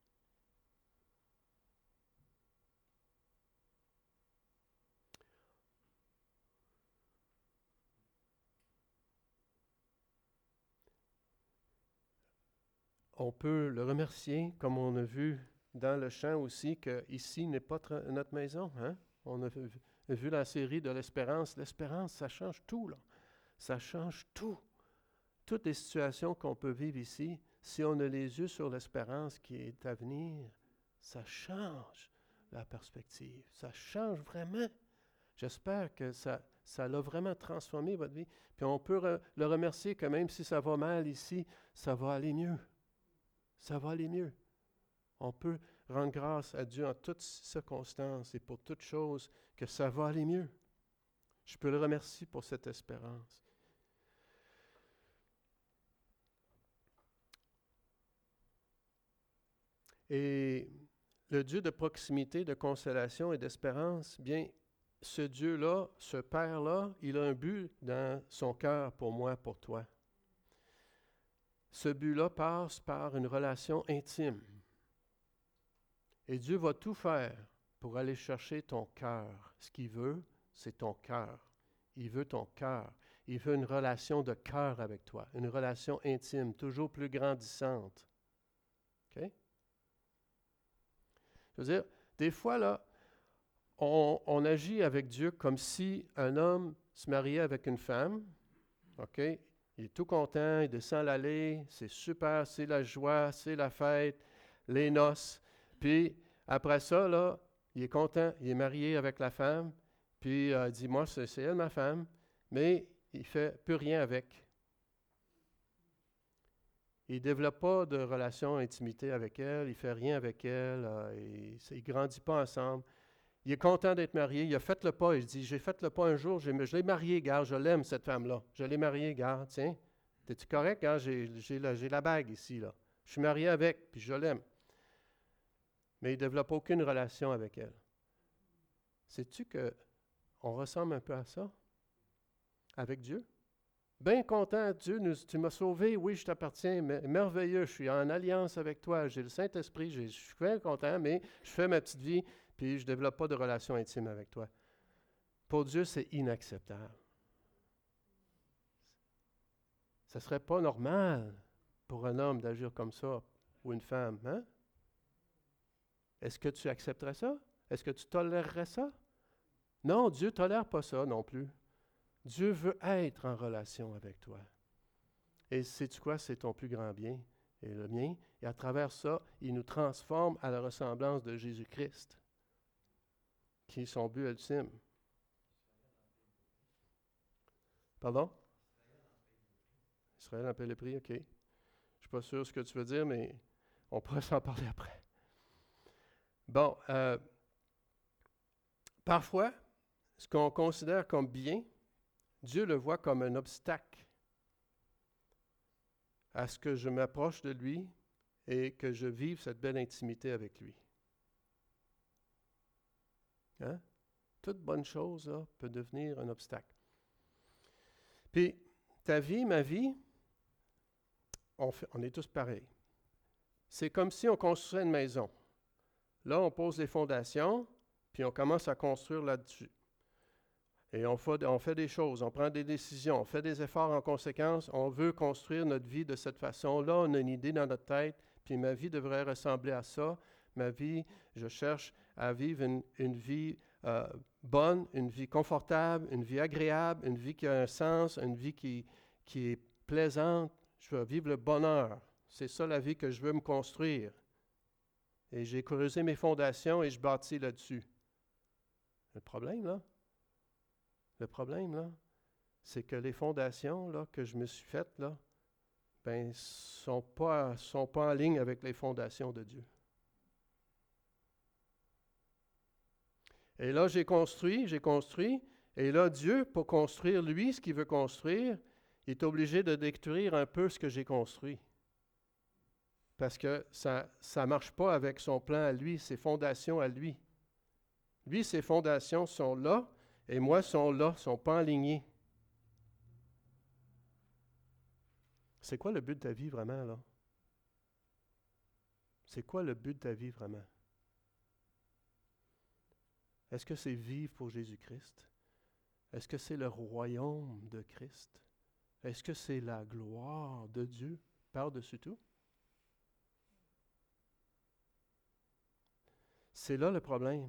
On peut le remercier, comme on a vu dans le chant aussi, qu'ici n'est pas notre maison. Hein? On a vu la série de l'espérance. L'espérance, ça change tout, là. Ça change tout. Toutes les situations qu'on peut vivre ici, si on a les yeux sur l'espérance qui est à venir, ça change la perspective. Ça change vraiment. J'espère que ça l'a vraiment transformé votre vie. Puis on peut le remercier que même si ça va mal ici, ça va aller mieux. Ça va aller mieux. On peut rendre grâce à Dieu en toutes circonstances et pour toutes choses que ça va aller mieux. Je peux le remercier pour cette espérance. Et le Dieu de proximité, de consolation et d'espérance, bien, ce Dieu-là, ce Père-là, il a un but dans son cœur pour moi, pour toi. Ce but-là passe par une relation intime. Et Dieu va tout faire pour aller chercher ton cœur. Ce qu'il veut, c'est ton cœur. Il veut ton cœur. Il veut une relation de cœur avec toi, une relation intime, toujours plus grandissante. OK? Je veux dire, des fois, là, on agit avec Dieu comme si un homme se mariait avec une femme. OK? Il est tout content, il descend l'allée, c'est super, c'est la joie, c'est la fête, les noces. Puis après ça, là, il est content, il est marié avec la femme, puis il dit, moi, c'est elle ma femme, mais il ne fait plus rien avec. Il ne développe pas de relation d'intimité avec elle, il ne fait rien avec elle, il ne grandit pas ensemble. Il est content d'être marié, il a fait le pas, il dit, j'ai fait le pas un jour, je l'ai marié, gars, je l'aime cette femme-là, je l'ai mariée, gars, tiens, t'es-tu correct, hein? J'ai la bague ici, là. Je suis marié avec, puis je l'aime. Mais il ne développe aucune relation avec elle. Sais-tu qu'on ressemble un peu à ça avec Dieu? Bien content, Dieu, tu m'as sauvé, oui, je t'appartiens, merveilleux, je suis en alliance avec toi, j'ai le Saint-Esprit, je suis bien content, mais je fais ma petite vie, puis je ne développe pas de relation intime avec toi. Pour Dieu, c'est inacceptable. Ce ne serait pas normal pour un homme d'agir comme ça, ou une femme, hein? Est-ce que tu accepterais ça? Est-ce que tu tolérerais ça? Non, Dieu ne tolère pas ça non plus. Dieu veut être en relation avec toi. Et sais-tu quoi? C'est ton plus grand bien et le mien. Et à travers ça, il nous transforme à la ressemblance de Jésus-Christ, qui est son but ultime. Pardon? Israël en paie le prix, OK. Je ne suis pas sûr de ce que tu veux dire, mais on pourra s'en parler après. Bon, parfois, ce qu'on considère comme bien, Dieu le voit comme un obstacle à ce que je m'approche de lui et que je vive cette belle intimité avec lui. Hein? Toute bonne chose là, peut devenir un obstacle. Puis, ta vie, ma vie, on est tous pareils. C'est comme si on construisait une maison. Là, on pose les fondations, puis on commence à construire là-dessus. Et on fait des choses, on prend des décisions, on fait des efforts en conséquence. On veut construire notre vie de cette façon-là. On a une idée dans notre tête, puis ma vie devrait ressembler à ça. Ma vie, je cherche à vivre une vie bonne, une vie confortable, une vie agréable, une vie qui a un sens, une vie qui est plaisante. Je veux vivre le bonheur. C'est ça la vie que je veux me construire. Et j'ai creusé mes fondations et je bâtis là-dessus. Le problème, là, c'est que les fondations là, que je me suis faites, là, ben, sont pas en ligne avec les fondations de Dieu. Et là, j'ai construit, et là, Dieu, pour construire, lui, ce qu'il veut construire, il est obligé de détruire un peu ce que j'ai construit. Parce que ça ne marche pas avec son plan à lui, ses fondations à lui. Lui, ses fondations sont là, et moi, sont là, ne sont pas alignés. C'est quoi le but de ta vie vraiment, là? C'est quoi le but de ta vie vraiment? Est-ce que c'est vivre pour Jésus-Christ? Est-ce que c'est le royaume de Christ? Est-ce que c'est la gloire de Dieu par-dessus tout? C'est là le problème.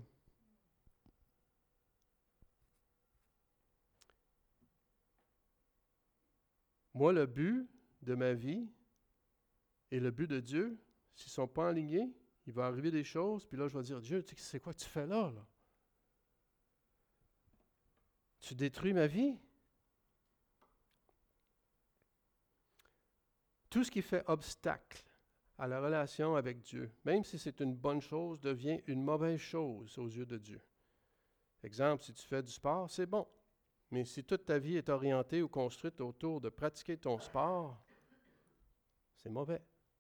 Moi, le but de ma vie et le but de Dieu, s'ils ne sont pas alignés, il va arriver des choses, puis là, je vais dire, Dieu, c'est quoi que tu fais là? Tu détruis ma vie? Tout ce qui fait obstacle à la relation avec Dieu, même si c'est une bonne chose, devient une mauvaise chose aux yeux de Dieu. Exemple, si tu fais du sport, c'est bon. Mais si toute ta vie est orientée ou construite autour de pratiquer ton sport, c'est mauvais.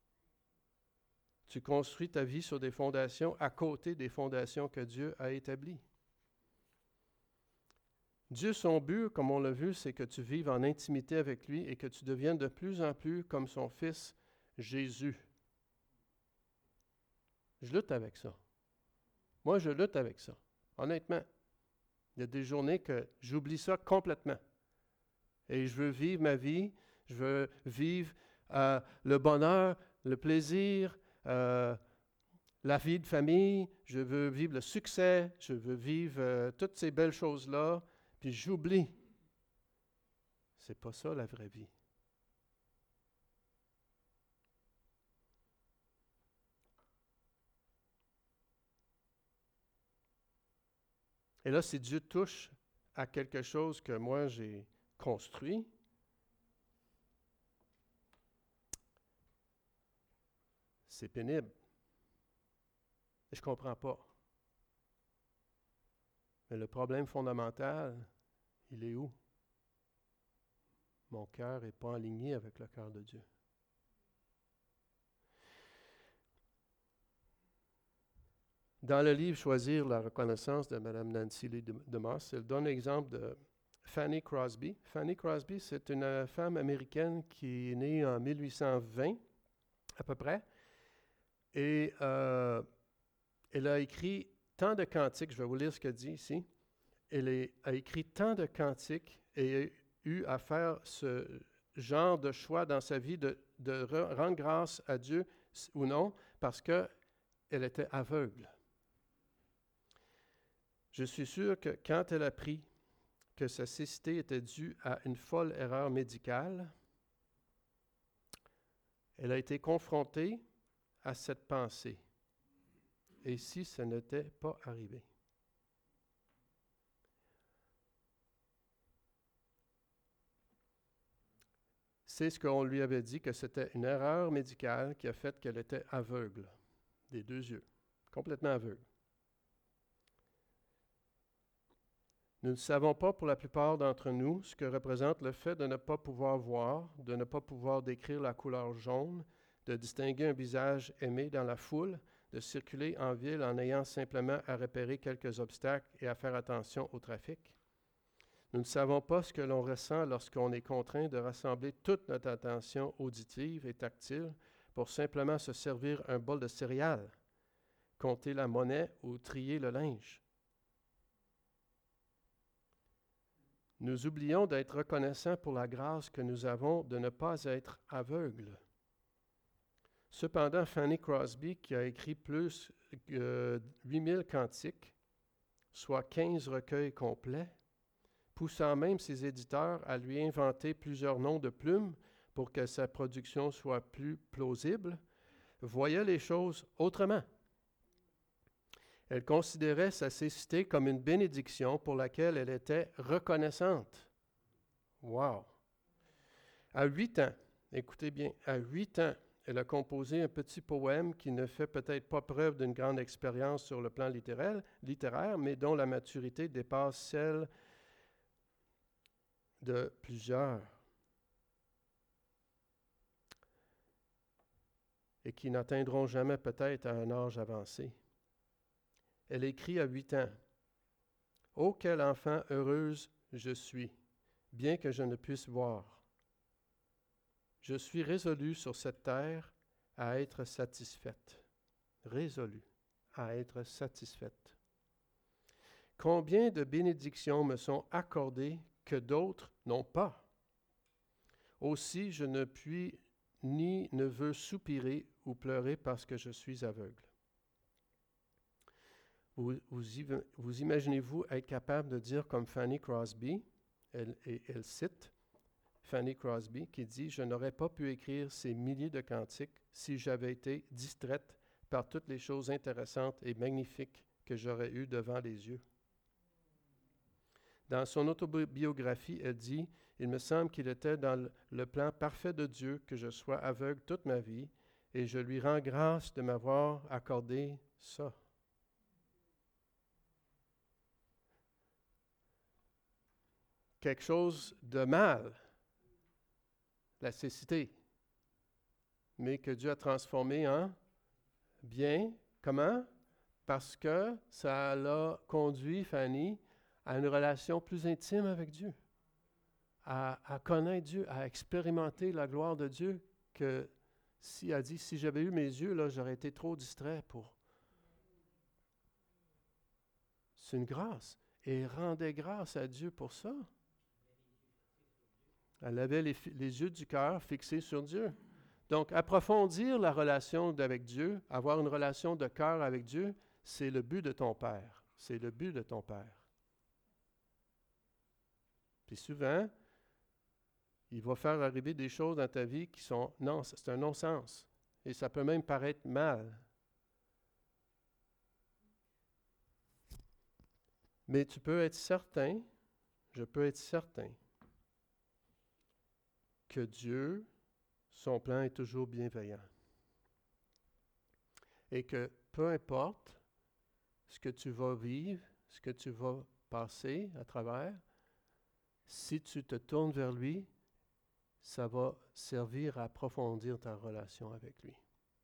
Tu construis ta vie sur des fondations à côté des fondations que Dieu a établies. Dieu, son but, comme on l'a vu, c'est que tu vives en intimité avec lui et que tu deviennes de plus en plus comme son Fils Jésus. Je lutte avec ça. Moi, je lutte avec ça. Honnêtement, il y a des journées que j'oublie ça complètement. Et je veux vivre ma vie, je veux vivre le bonheur, le plaisir, la vie de famille, je veux vivre le succès, je veux vivre toutes ces belles choses-là, puis j'oublie. C'est pas ça la vraie vie. Et là, si Dieu touche à quelque chose que moi j'ai construit, c'est pénible. Et je ne comprends pas. Mais le problème fondamental, il est où? Mon cœur n'est pas aligné avec le cœur de Dieu. Dans le livre Choisir la reconnaissance de Mme Nancy Lee DeMoss, elle donne l'exemple de Fanny Crosby. Fanny Crosby, c'est une femme américaine qui est née en 1820, à peu près. Et elle a écrit tant de cantiques, je vais vous lire ce qu'elle dit ici. Elle a écrit tant de cantiques et a eu à faire ce genre de choix dans sa vie de rendre grâce à Dieu ou non, parce qu'elle était aveugle. Je suis sûr que quand elle a appris que sa cécité était due à une folle erreur médicale, elle a été confrontée à cette pensée. Et si ce n'était pas arrivé? C'est ce qu'on lui avait dit, que c'était une erreur médicale qui a fait qu'elle était aveugle des deux yeux, complètement aveugle. Nous ne savons pas pour la plupart d'entre nous ce que représente le fait de ne pas pouvoir voir, de ne pas pouvoir décrire la couleur jaune, de distinguer un visage aimé dans la foule, de circuler en ville en ayant simplement à repérer quelques obstacles et à faire attention au trafic. Nous ne savons pas ce que l'on ressent lorsqu'on est contraint de rassembler toute notre attention auditive et tactile pour simplement se servir un bol de céréales, compter la monnaie ou trier le linge. Nous oublions d'être reconnaissants pour la grâce que nous avons de ne pas être aveugles. Cependant, Fanny Crosby, qui a écrit plus de 8000 cantiques, soit 15 recueils complets, poussant même ses éditeurs à lui inventer plusieurs noms de plumes pour que sa production soit plus plausible, voyait les choses autrement. Elle considérait sa cécité comme une bénédiction pour laquelle elle était reconnaissante. Wow! À 8 ans, écoutez bien, à 8 ans, elle a composé un petit poème qui ne fait peut-être pas preuve d'une grande expérience sur le plan littéraire, mais dont la maturité dépasse celle de plusieurs et qui n'atteindront jamais peut-être à un âge avancé. Elle écrit à 8 ans. « Oh, quel enfant heureuse je suis, bien que je ne puisse voir. Je suis résolue sur cette terre à être satisfaite. » Résolue à être satisfaite. « Combien de bénédictions me sont accordées que d'autres n'ont pas. Aussi, je ne puis ni ne veux soupirer ou pleurer parce que je suis aveugle. » Vous imaginez-vous être capable de dire comme Fanny Crosby, elle cite Fanny Crosby qui dit « Je n'aurais pas pu écrire ces milliers de cantiques si j'avais été distraite par toutes les choses intéressantes et magnifiques que j'aurais eues devant les yeux. » Dans son autobiographie, elle dit « Il me semble qu'il était dans le plan parfait de Dieu que je sois aveugle toute ma vie et je lui rends grâce de m'avoir accordé ça. » Quelque chose de mal, la cécité, mais que Dieu a transformé en bien. Comment? Parce que ça l'a conduit, Fanny, à une relation plus intime avec Dieu, à connaître Dieu, à expérimenter la gloire de Dieu, que s'il a dit, si j'avais eu mes yeux, là, j'aurais été trop distrait pour. C'est une grâce. Et elle rendait grâce à Dieu pour ça. Elle avait les yeux du cœur fixés sur Dieu. Donc, approfondir la relation avec Dieu, avoir une relation de cœur avec Dieu, c'est le but de ton Père. C'est le but de ton Père. Puis souvent, il va faire arriver des choses dans ta vie qui sont, non, c'est un non-sens. Et ça peut même paraître mal. Mais tu peux être certain, je peux être certain, que Dieu, son plan est toujours bienveillant. Et que peu importe ce que tu vas vivre, ce que tu vas passer à travers, si tu te tournes vers lui, ça va servir à approfondir ta relation avec lui.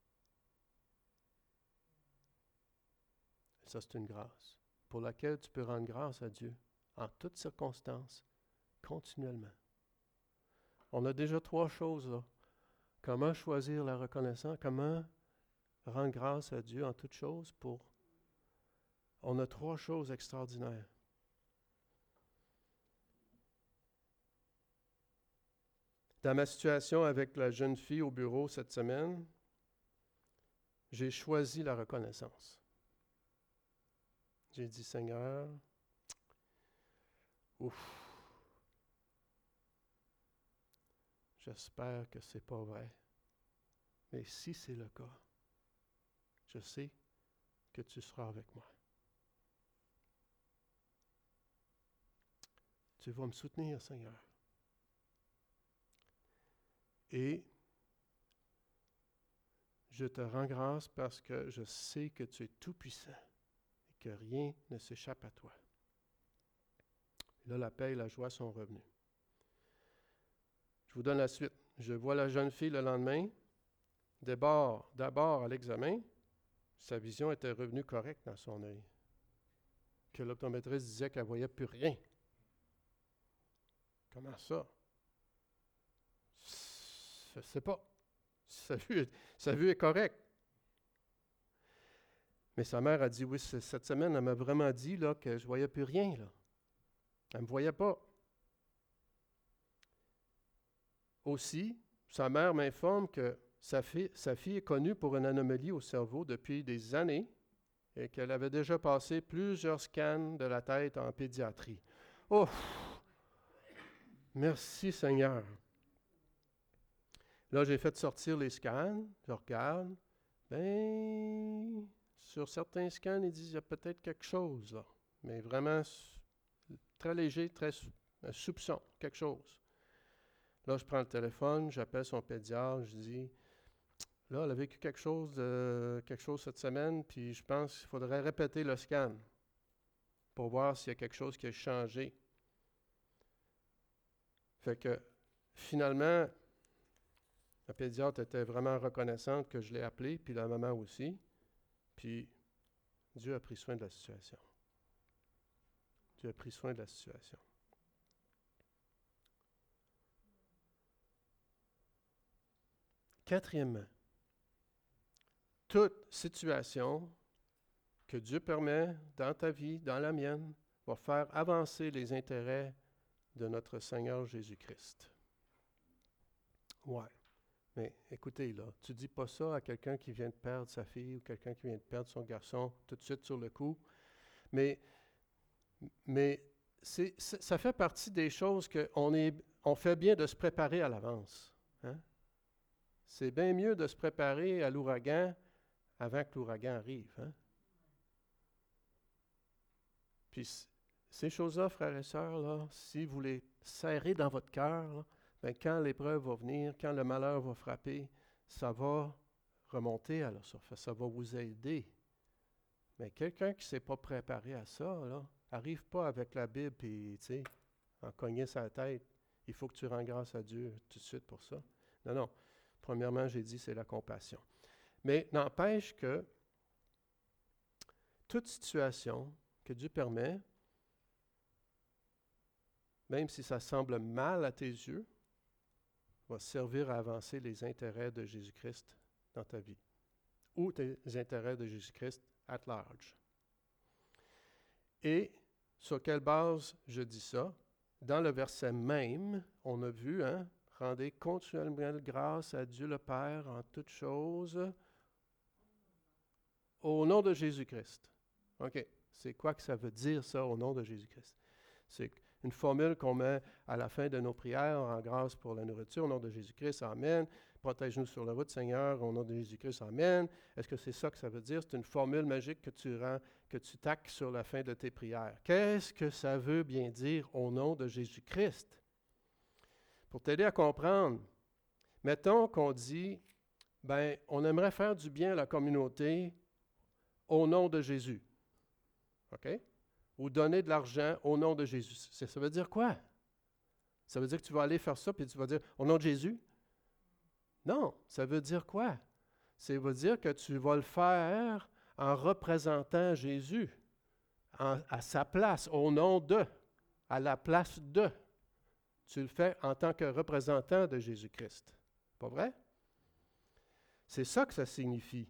Et ça, c'est une grâce pour laquelle tu peux rendre grâce à Dieu en toutes circonstances, continuellement. On a déjà 3 choses là. Comment choisir la reconnaissance? Comment rendre grâce à Dieu en toutes choses pour... On a 3 choses extraordinaires. Dans ma situation avec la jeune fille au bureau cette semaine, j'ai choisi la reconnaissance. J'ai dit, Seigneur, j'espère que ce n'est pas vrai. Mais si c'est le cas, je sais que tu seras avec moi. Tu vas me soutenir, Seigneur. Et je te rends grâce parce que je sais que tu es tout-puissant et que rien ne s'échappe à toi. Et là, la paix et la joie sont revenus. Je vous donne la suite. Je vois la jeune fille le lendemain. D'abord à l'examen, sa vision était revenue correcte dans son œil. Que l'optométriste disait qu'elle ne voyait plus rien. Comment ça? Je ne sais pas. Sa vue est correcte. Mais sa mère a dit, oui, cette semaine, elle m'a vraiment dit là, que je ne voyais plus rien. Là. Elle ne me voyait pas. Aussi, sa mère m'informe que sa fille est connue pour une anomalie au cerveau depuis des années et qu'elle avait déjà passé plusieurs scans de la tête en pédiatrie. Oh! Merci Seigneur. Là, j'ai fait sortir les scans, je regarde. Ben, sur certains scans, ils disent qu'il y a peut-être quelque chose là, mais vraiment très léger, un soupçon, quelque chose. Là, je prends le téléphone, j'appelle son pédiatre, je dis, là, elle a vécu quelque chose cette semaine, puis je pense qu'il faudrait répéter le scan pour voir s'il y a quelque chose qui a changé. Fait que, finalement, la pédiatre était vraiment reconnaissante que je l'ai appelée, puis la maman aussi. Puis, Dieu a pris soin de la situation. Dieu a pris soin de la situation. Quatrièmement, toute situation que Dieu permet dans ta vie, dans la mienne, va faire avancer les intérêts de notre Seigneur Jésus-Christ. Ouais. Mais écoutez, là, tu ne dis pas ça à quelqu'un qui vient de perdre sa fille ou quelqu'un qui vient de perdre son garçon tout de suite sur le coup. Mais ça fait partie des choses qu'on fait bien de se préparer à l'avance. Hein? C'est bien mieux de se préparer à l'ouragan avant que l'ouragan arrive. Hein? Puis ces choses-là, frères et sœurs, là, si vous les serrez dans votre cœur, bien, quand l'épreuve va venir, quand le malheur va frapper, ça va remonter à la surface, ça va vous aider. Mais quelqu'un qui ne s'est pas préparé à ça, n'arrive pas avec la Bible et, en cogner sa tête. Il faut que tu rends grâce à Dieu tout de suite pour ça. Non. Premièrement, j'ai dit, c'est la compassion. Mais n'empêche que toute situation que Dieu permet, même si ça semble mal à tes yeux, va servir à avancer les intérêts de Jésus-Christ dans ta vie, ou tes intérêts de Jésus-Christ at large. Et sur quelle base je dis ça? Dans le verset même, on a vu, rendez continuellement grâce à Dieu le Père en toutes choses, au nom de Jésus-Christ. OK. C'est quoi que ça veut dire, ça, au nom de Jésus-Christ? C'est une formule qu'on met à la fin de nos prières en grâce pour la nourriture, au nom de Jésus-Christ, Amen. Protège-nous sur la route, Seigneur, au nom de Jésus-Christ, Amen. Est-ce que c'est ça que ça veut dire? C'est une formule magique que tu taques sur la fin de tes prières. Qu'est-ce que ça veut bien dire au nom de Jésus-Christ? Pour t'aider à comprendre, mettons qu'on dit, on aimerait faire du bien à la communauté au nom de Jésus. OK? Ou donner de l'argent au nom de Jésus. Ça veut dire quoi? Ça veut dire que tu vas aller faire ça puis tu vas dire au nom de Jésus? Non, ça veut dire quoi? Ça veut dire que tu vas le faire en représentant Jésus, à sa place, au nom de, à la place de. Tu le fais en tant que représentant de Jésus-Christ. Pas vrai? C'est ça que ça signifie.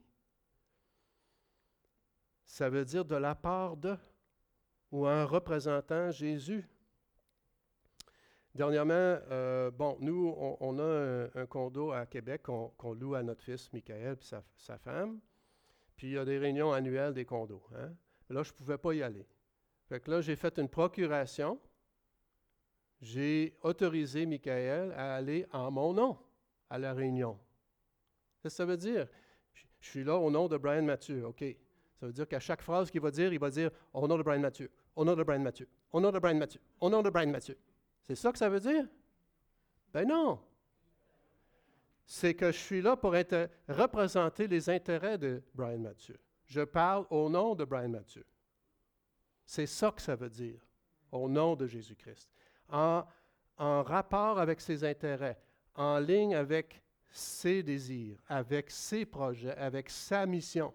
Ça veut dire de la part de, ou en représentant Jésus. Dernièrement, nous, on a un condo à Québec qu'on loue à notre fils, Michael, et sa femme. Puis il y a des réunions annuelles des condos. Là, je ne pouvais pas y aller. Fait que là, j'ai fait une procuration. J'ai autorisé Michael à aller en mon nom à la réunion. Qu'est-ce que ça veut dire? Je suis là au nom de Brian Mathieu, OK. Ça veut dire qu'à chaque phrase qu'il va dire, il va dire « Au nom de Brian Mathieu, au nom de Brian Mathieu, au nom de Brian Mathieu, au nom de Brian Mathieu ». C'est ça que ça veut dire? Ben non. C'est que je suis là pour représenter les intérêts de Brian Mathieu. Je parle au nom de Brian Mathieu. C'est ça que ça veut dire, au nom de Jésus-Christ. En rapport avec ses intérêts, en ligne avec ses désirs, avec ses projets, avec sa mission.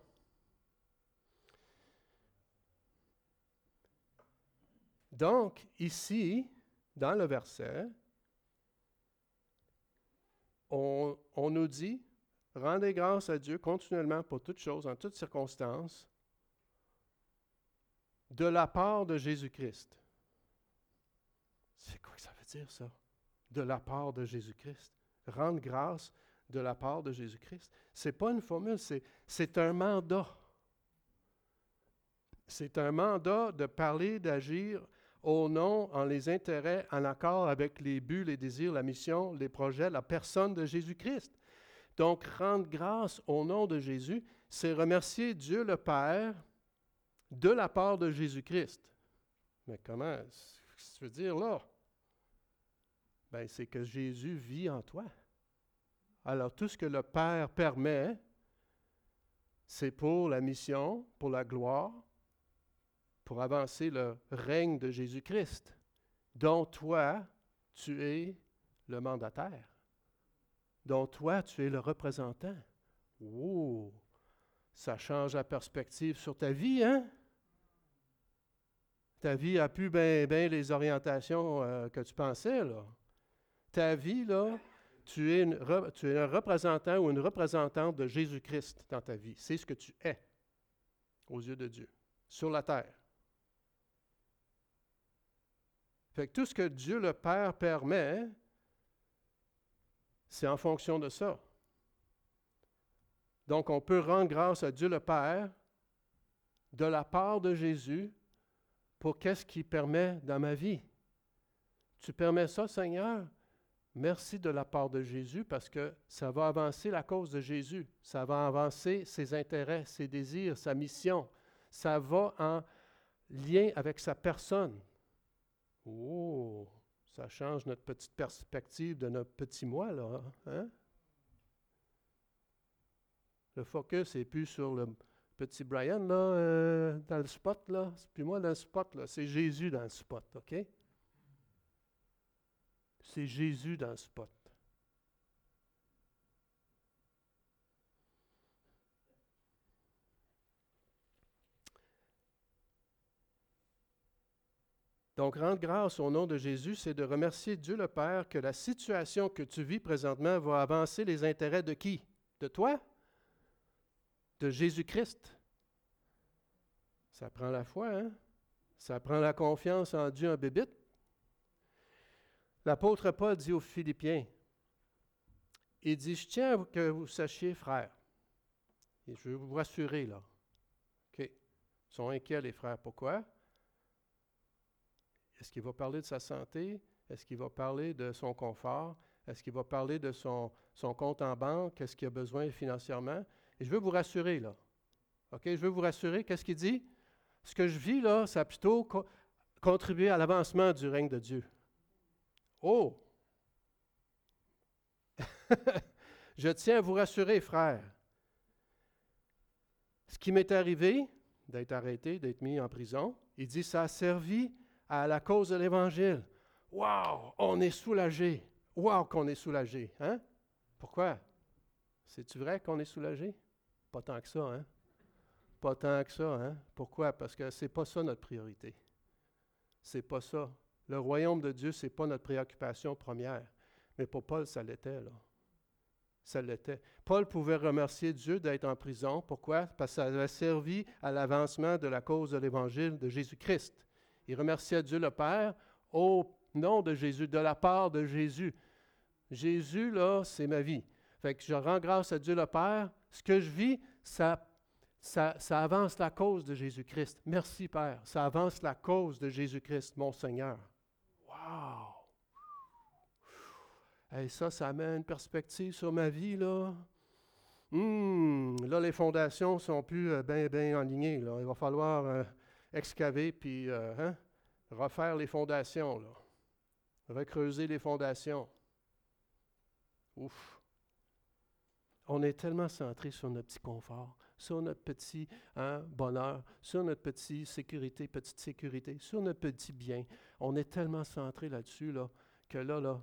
Donc, ici, dans le verset, on nous dit, rendez grâce à Dieu continuellement pour toutes choses, en toutes circonstances, de la part de Jésus-Christ. C'est quoi que ça veut dire, ça? De la part de Jésus-Christ. Rendre grâce de la part de Jésus-Christ. Ce n'est pas une formule, c'est un mandat. C'est un mandat de parler, d'agir au nom, en les intérêts, en accord avec les buts, les désirs, la mission, les projets, la personne de Jésus-Christ. Donc, rendre grâce au nom de Jésus, c'est remercier Dieu le Père de la part de Jésus-Christ. Mais comment? Qu'est-ce que tu veux dire là? C'est que Jésus vit en toi. Alors, tout ce que le Père permet, c'est pour la mission, pour la gloire, pour avancer le règne de Jésus-Christ, dont toi, tu es le mandataire, dont toi, tu es le représentant. Oh, ça change la perspective sur ta vie, hein? Ta vie a plus bien les orientations que tu pensais, là. Ta vie, là, tu es un représentant ou une représentante de Jésus-Christ dans ta vie. C'est ce que tu es aux yeux de Dieu, sur la terre. Fait que tout ce que Dieu le Père permet, c'est en fonction de ça. Donc, on peut rendre grâce à Dieu le Père de la part de Jésus pour qu'est-ce qu'il permet dans ma vie. Tu permets ça, Seigneur? Merci de la part de Jésus parce que ça va avancer la cause de Jésus. Ça va avancer ses intérêts, ses désirs, sa mission. Ça va en lien avec sa personne. Oh, ça change notre petite perspective de notre petit moi, là. Hein? Le focus n'est plus sur le petit Brian, là, dans le spot, là. C'est plus moi dans le spot, là. C'est Jésus dans le spot, OK? C'est Jésus dans le spot. Donc, rendre grâce au nom de Jésus, c'est de remercier Dieu le Père que la situation que tu vis présentement va avancer les intérêts de qui? De toi? De Jésus-Christ. Ça prend la foi, hein? Ça prend la confiance en Dieu en bébite. L'apôtre Paul dit aux Philippiens, il dit, je tiens à que vous sachiez, frères, et je veux vous rassurer là, OK? Ils sont inquiets les frères, pourquoi? Est-ce qu'il va parler de sa santé? Est-ce qu'il va parler de son confort? Est-ce qu'il va parler de son compte en banque? Qu'est-ce qu'il a besoin financièrement? Et je veux vous rassurer, là. OK? Je veux vous rassurer. Qu'est-ce qu'il dit? Ce que je vis, là, ça a plutôt contribué à l'avancement du règne de Dieu. Oh! Je tiens à vous rassurer, frères. Ce qui m'est arrivé, d'être arrêté, d'être mis en prison, il dit, ça a servi à la cause de l'Évangile. Wow! On est soulagé. Wow, qu'on est soulagé. Hein? Pourquoi? C'est-tu vrai qu'on est soulagé? Pas tant que ça, hein? Pas tant que ça, hein? Pourquoi? Parce que c'est pas ça notre priorité. C'est pas ça. Le royaume de Dieu, c'est pas notre préoccupation première. Mais pour Paul, ça l'était, là. Ça l'était. Paul pouvait remercier Dieu d'être en prison. Pourquoi? Parce que ça avait servi à l'avancement de la cause de l'Évangile de Jésus-Christ. Il remerciait Dieu le Père au nom de Jésus, de la part de Jésus. Jésus, là, c'est ma vie. Fait que je rends grâce à Dieu le Père. Ce que je vis, ça avance la cause de Jésus-Christ. Merci, Père. Ça avance la cause de Jésus-Christ, mon Seigneur. Wow! Hey, ça amène une perspective sur ma vie, là. Là, les fondations ne sont plus bien alignées, là. Il va falloir excaver puis refaire les fondations, là. Recreuser les fondations. Ouf! On est tellement centré sur notre petit confort, sur notre petit bonheur, sur notre petite sécurité, sur notre petit bien. On est tellement centré là-dessus, là, que là,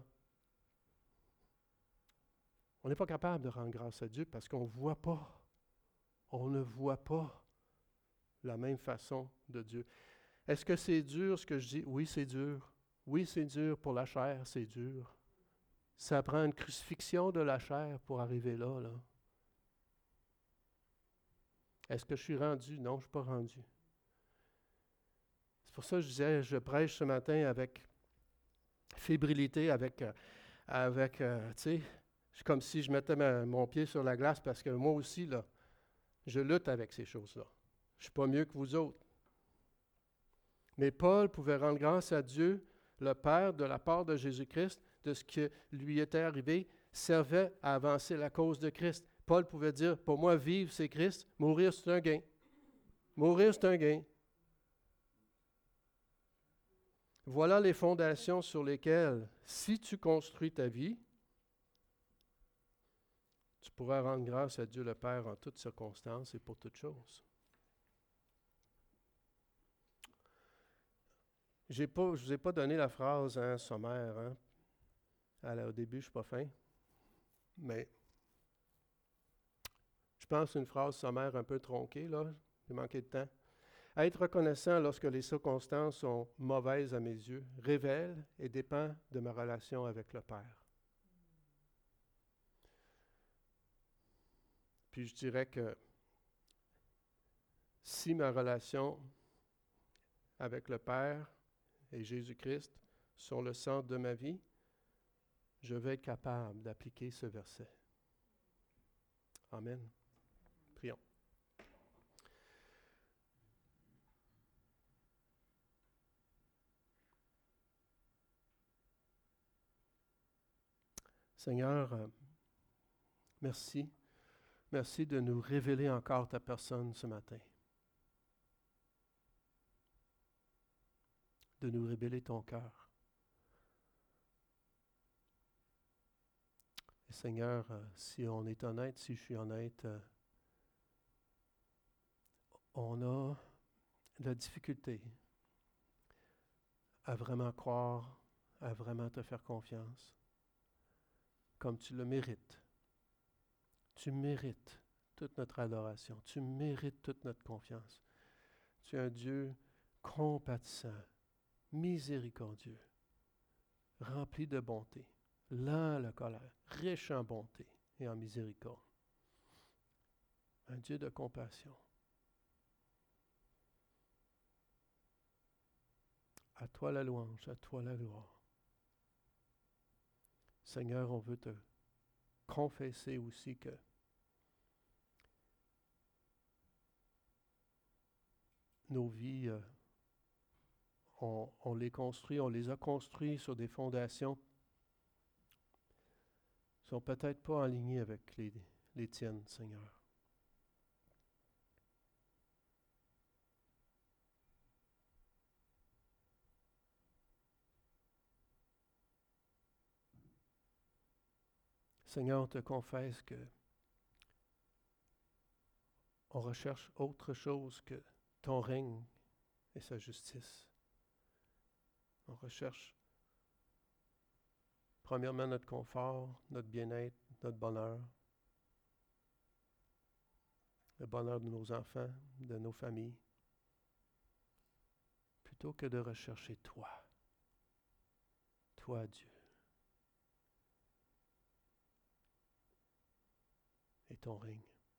on n'est pas capable de rendre grâce à Dieu parce qu'on ne voit pas. On ne voit pas la même façon de Dieu. Est-ce que c'est dur ce que je dis? Oui, c'est dur. Oui, c'est dur pour la chair, c'est dur. Ça prend une crucifixion de la chair pour arriver là. Est-ce que je suis rendu? Non, je ne suis pas rendu. C'est pour ça que je disais, je prêche ce matin avec fébrilité, avec tu sais, c'est comme si je mettais mon pied sur la glace parce que moi aussi, là, je lutte avec ces choses-là. Je ne suis pas mieux que vous autres. Mais Paul pouvait rendre grâce à Dieu, le Père, de la part de Jésus-Christ, de ce qui lui était arrivé, servait à avancer la cause de Christ. Paul pouvait dire, pour moi, vivre, c'est Christ, mourir, c'est un gain. Mourir, c'est un gain. Voilà les fondations sur lesquelles, si tu construis ta vie, tu pourras rendre grâce à Dieu le Père en toutes circonstances et pour toutes choses. Je ne vous ai pas donné la phrase sommaire. Au début, je ne suis pas fin. Mais je pense que c'est une phrase sommaire un peu tronquée, là. J'ai manqué de temps. Être reconnaissant lorsque les circonstances sont mauvaises à mes yeux révèle et dépend de ma relation avec le Père. Puis je dirais que si ma relation avec le Père et Jésus-Christ sont le centre de ma vie, je vais être capable d'appliquer ce verset. Amen. Prions. Seigneur, merci. Merci de nous révéler encore ta personne ce matin. De nous révéler ton cœur. Et Seigneur, si on est honnête, si je suis honnête, on a de la difficulté à vraiment croire, à vraiment te faire confiance, comme tu le mérites. Tu mérites toute notre adoration. Tu mérites toute notre confiance. Tu es un Dieu compatissant, miséricordieux, rempli de bonté, lent à la colère, riche en bonté et en miséricorde. Un Dieu de compassion. À toi la louange, à toi la gloire. Seigneur, on veut te confesser aussi que nos vies, on les a construits sur des fondations qui sont peut-être pas alignées avec les tiennes, Seigneur. Seigneur, on te confesse que on recherche autre chose que ton règne et sa justice. On recherche premièrement notre confort, notre bien-être, notre bonheur, le bonheur de nos enfants, de nos familles, plutôt que de rechercher toi, toi Dieu, et ton règne.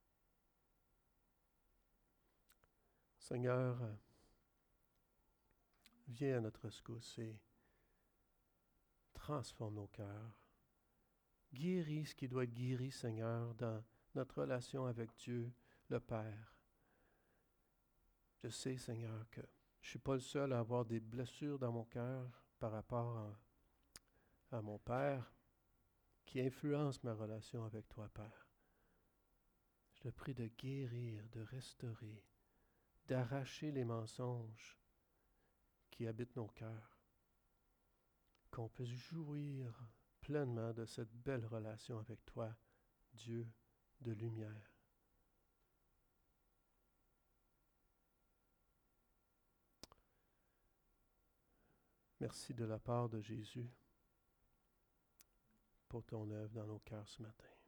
Seigneur, viens à notre rescousse et transforme nos cœurs. Guéris ce qui doit être guéri, Seigneur, dans notre relation avec Dieu, le Père. Je sais, Seigneur, que je ne suis pas le seul à avoir des blessures dans mon cœur par rapport à mon Père qui influencent ma relation avec toi, Père. Je te prie de guérir, de restaurer, d'arracher les mensonges qui habitent nos cœurs, qu'on puisse jouir pleinement de cette belle relation avec toi, Dieu de lumière. Merci de la part de Jésus pour ton œuvre dans nos cœurs ce matin.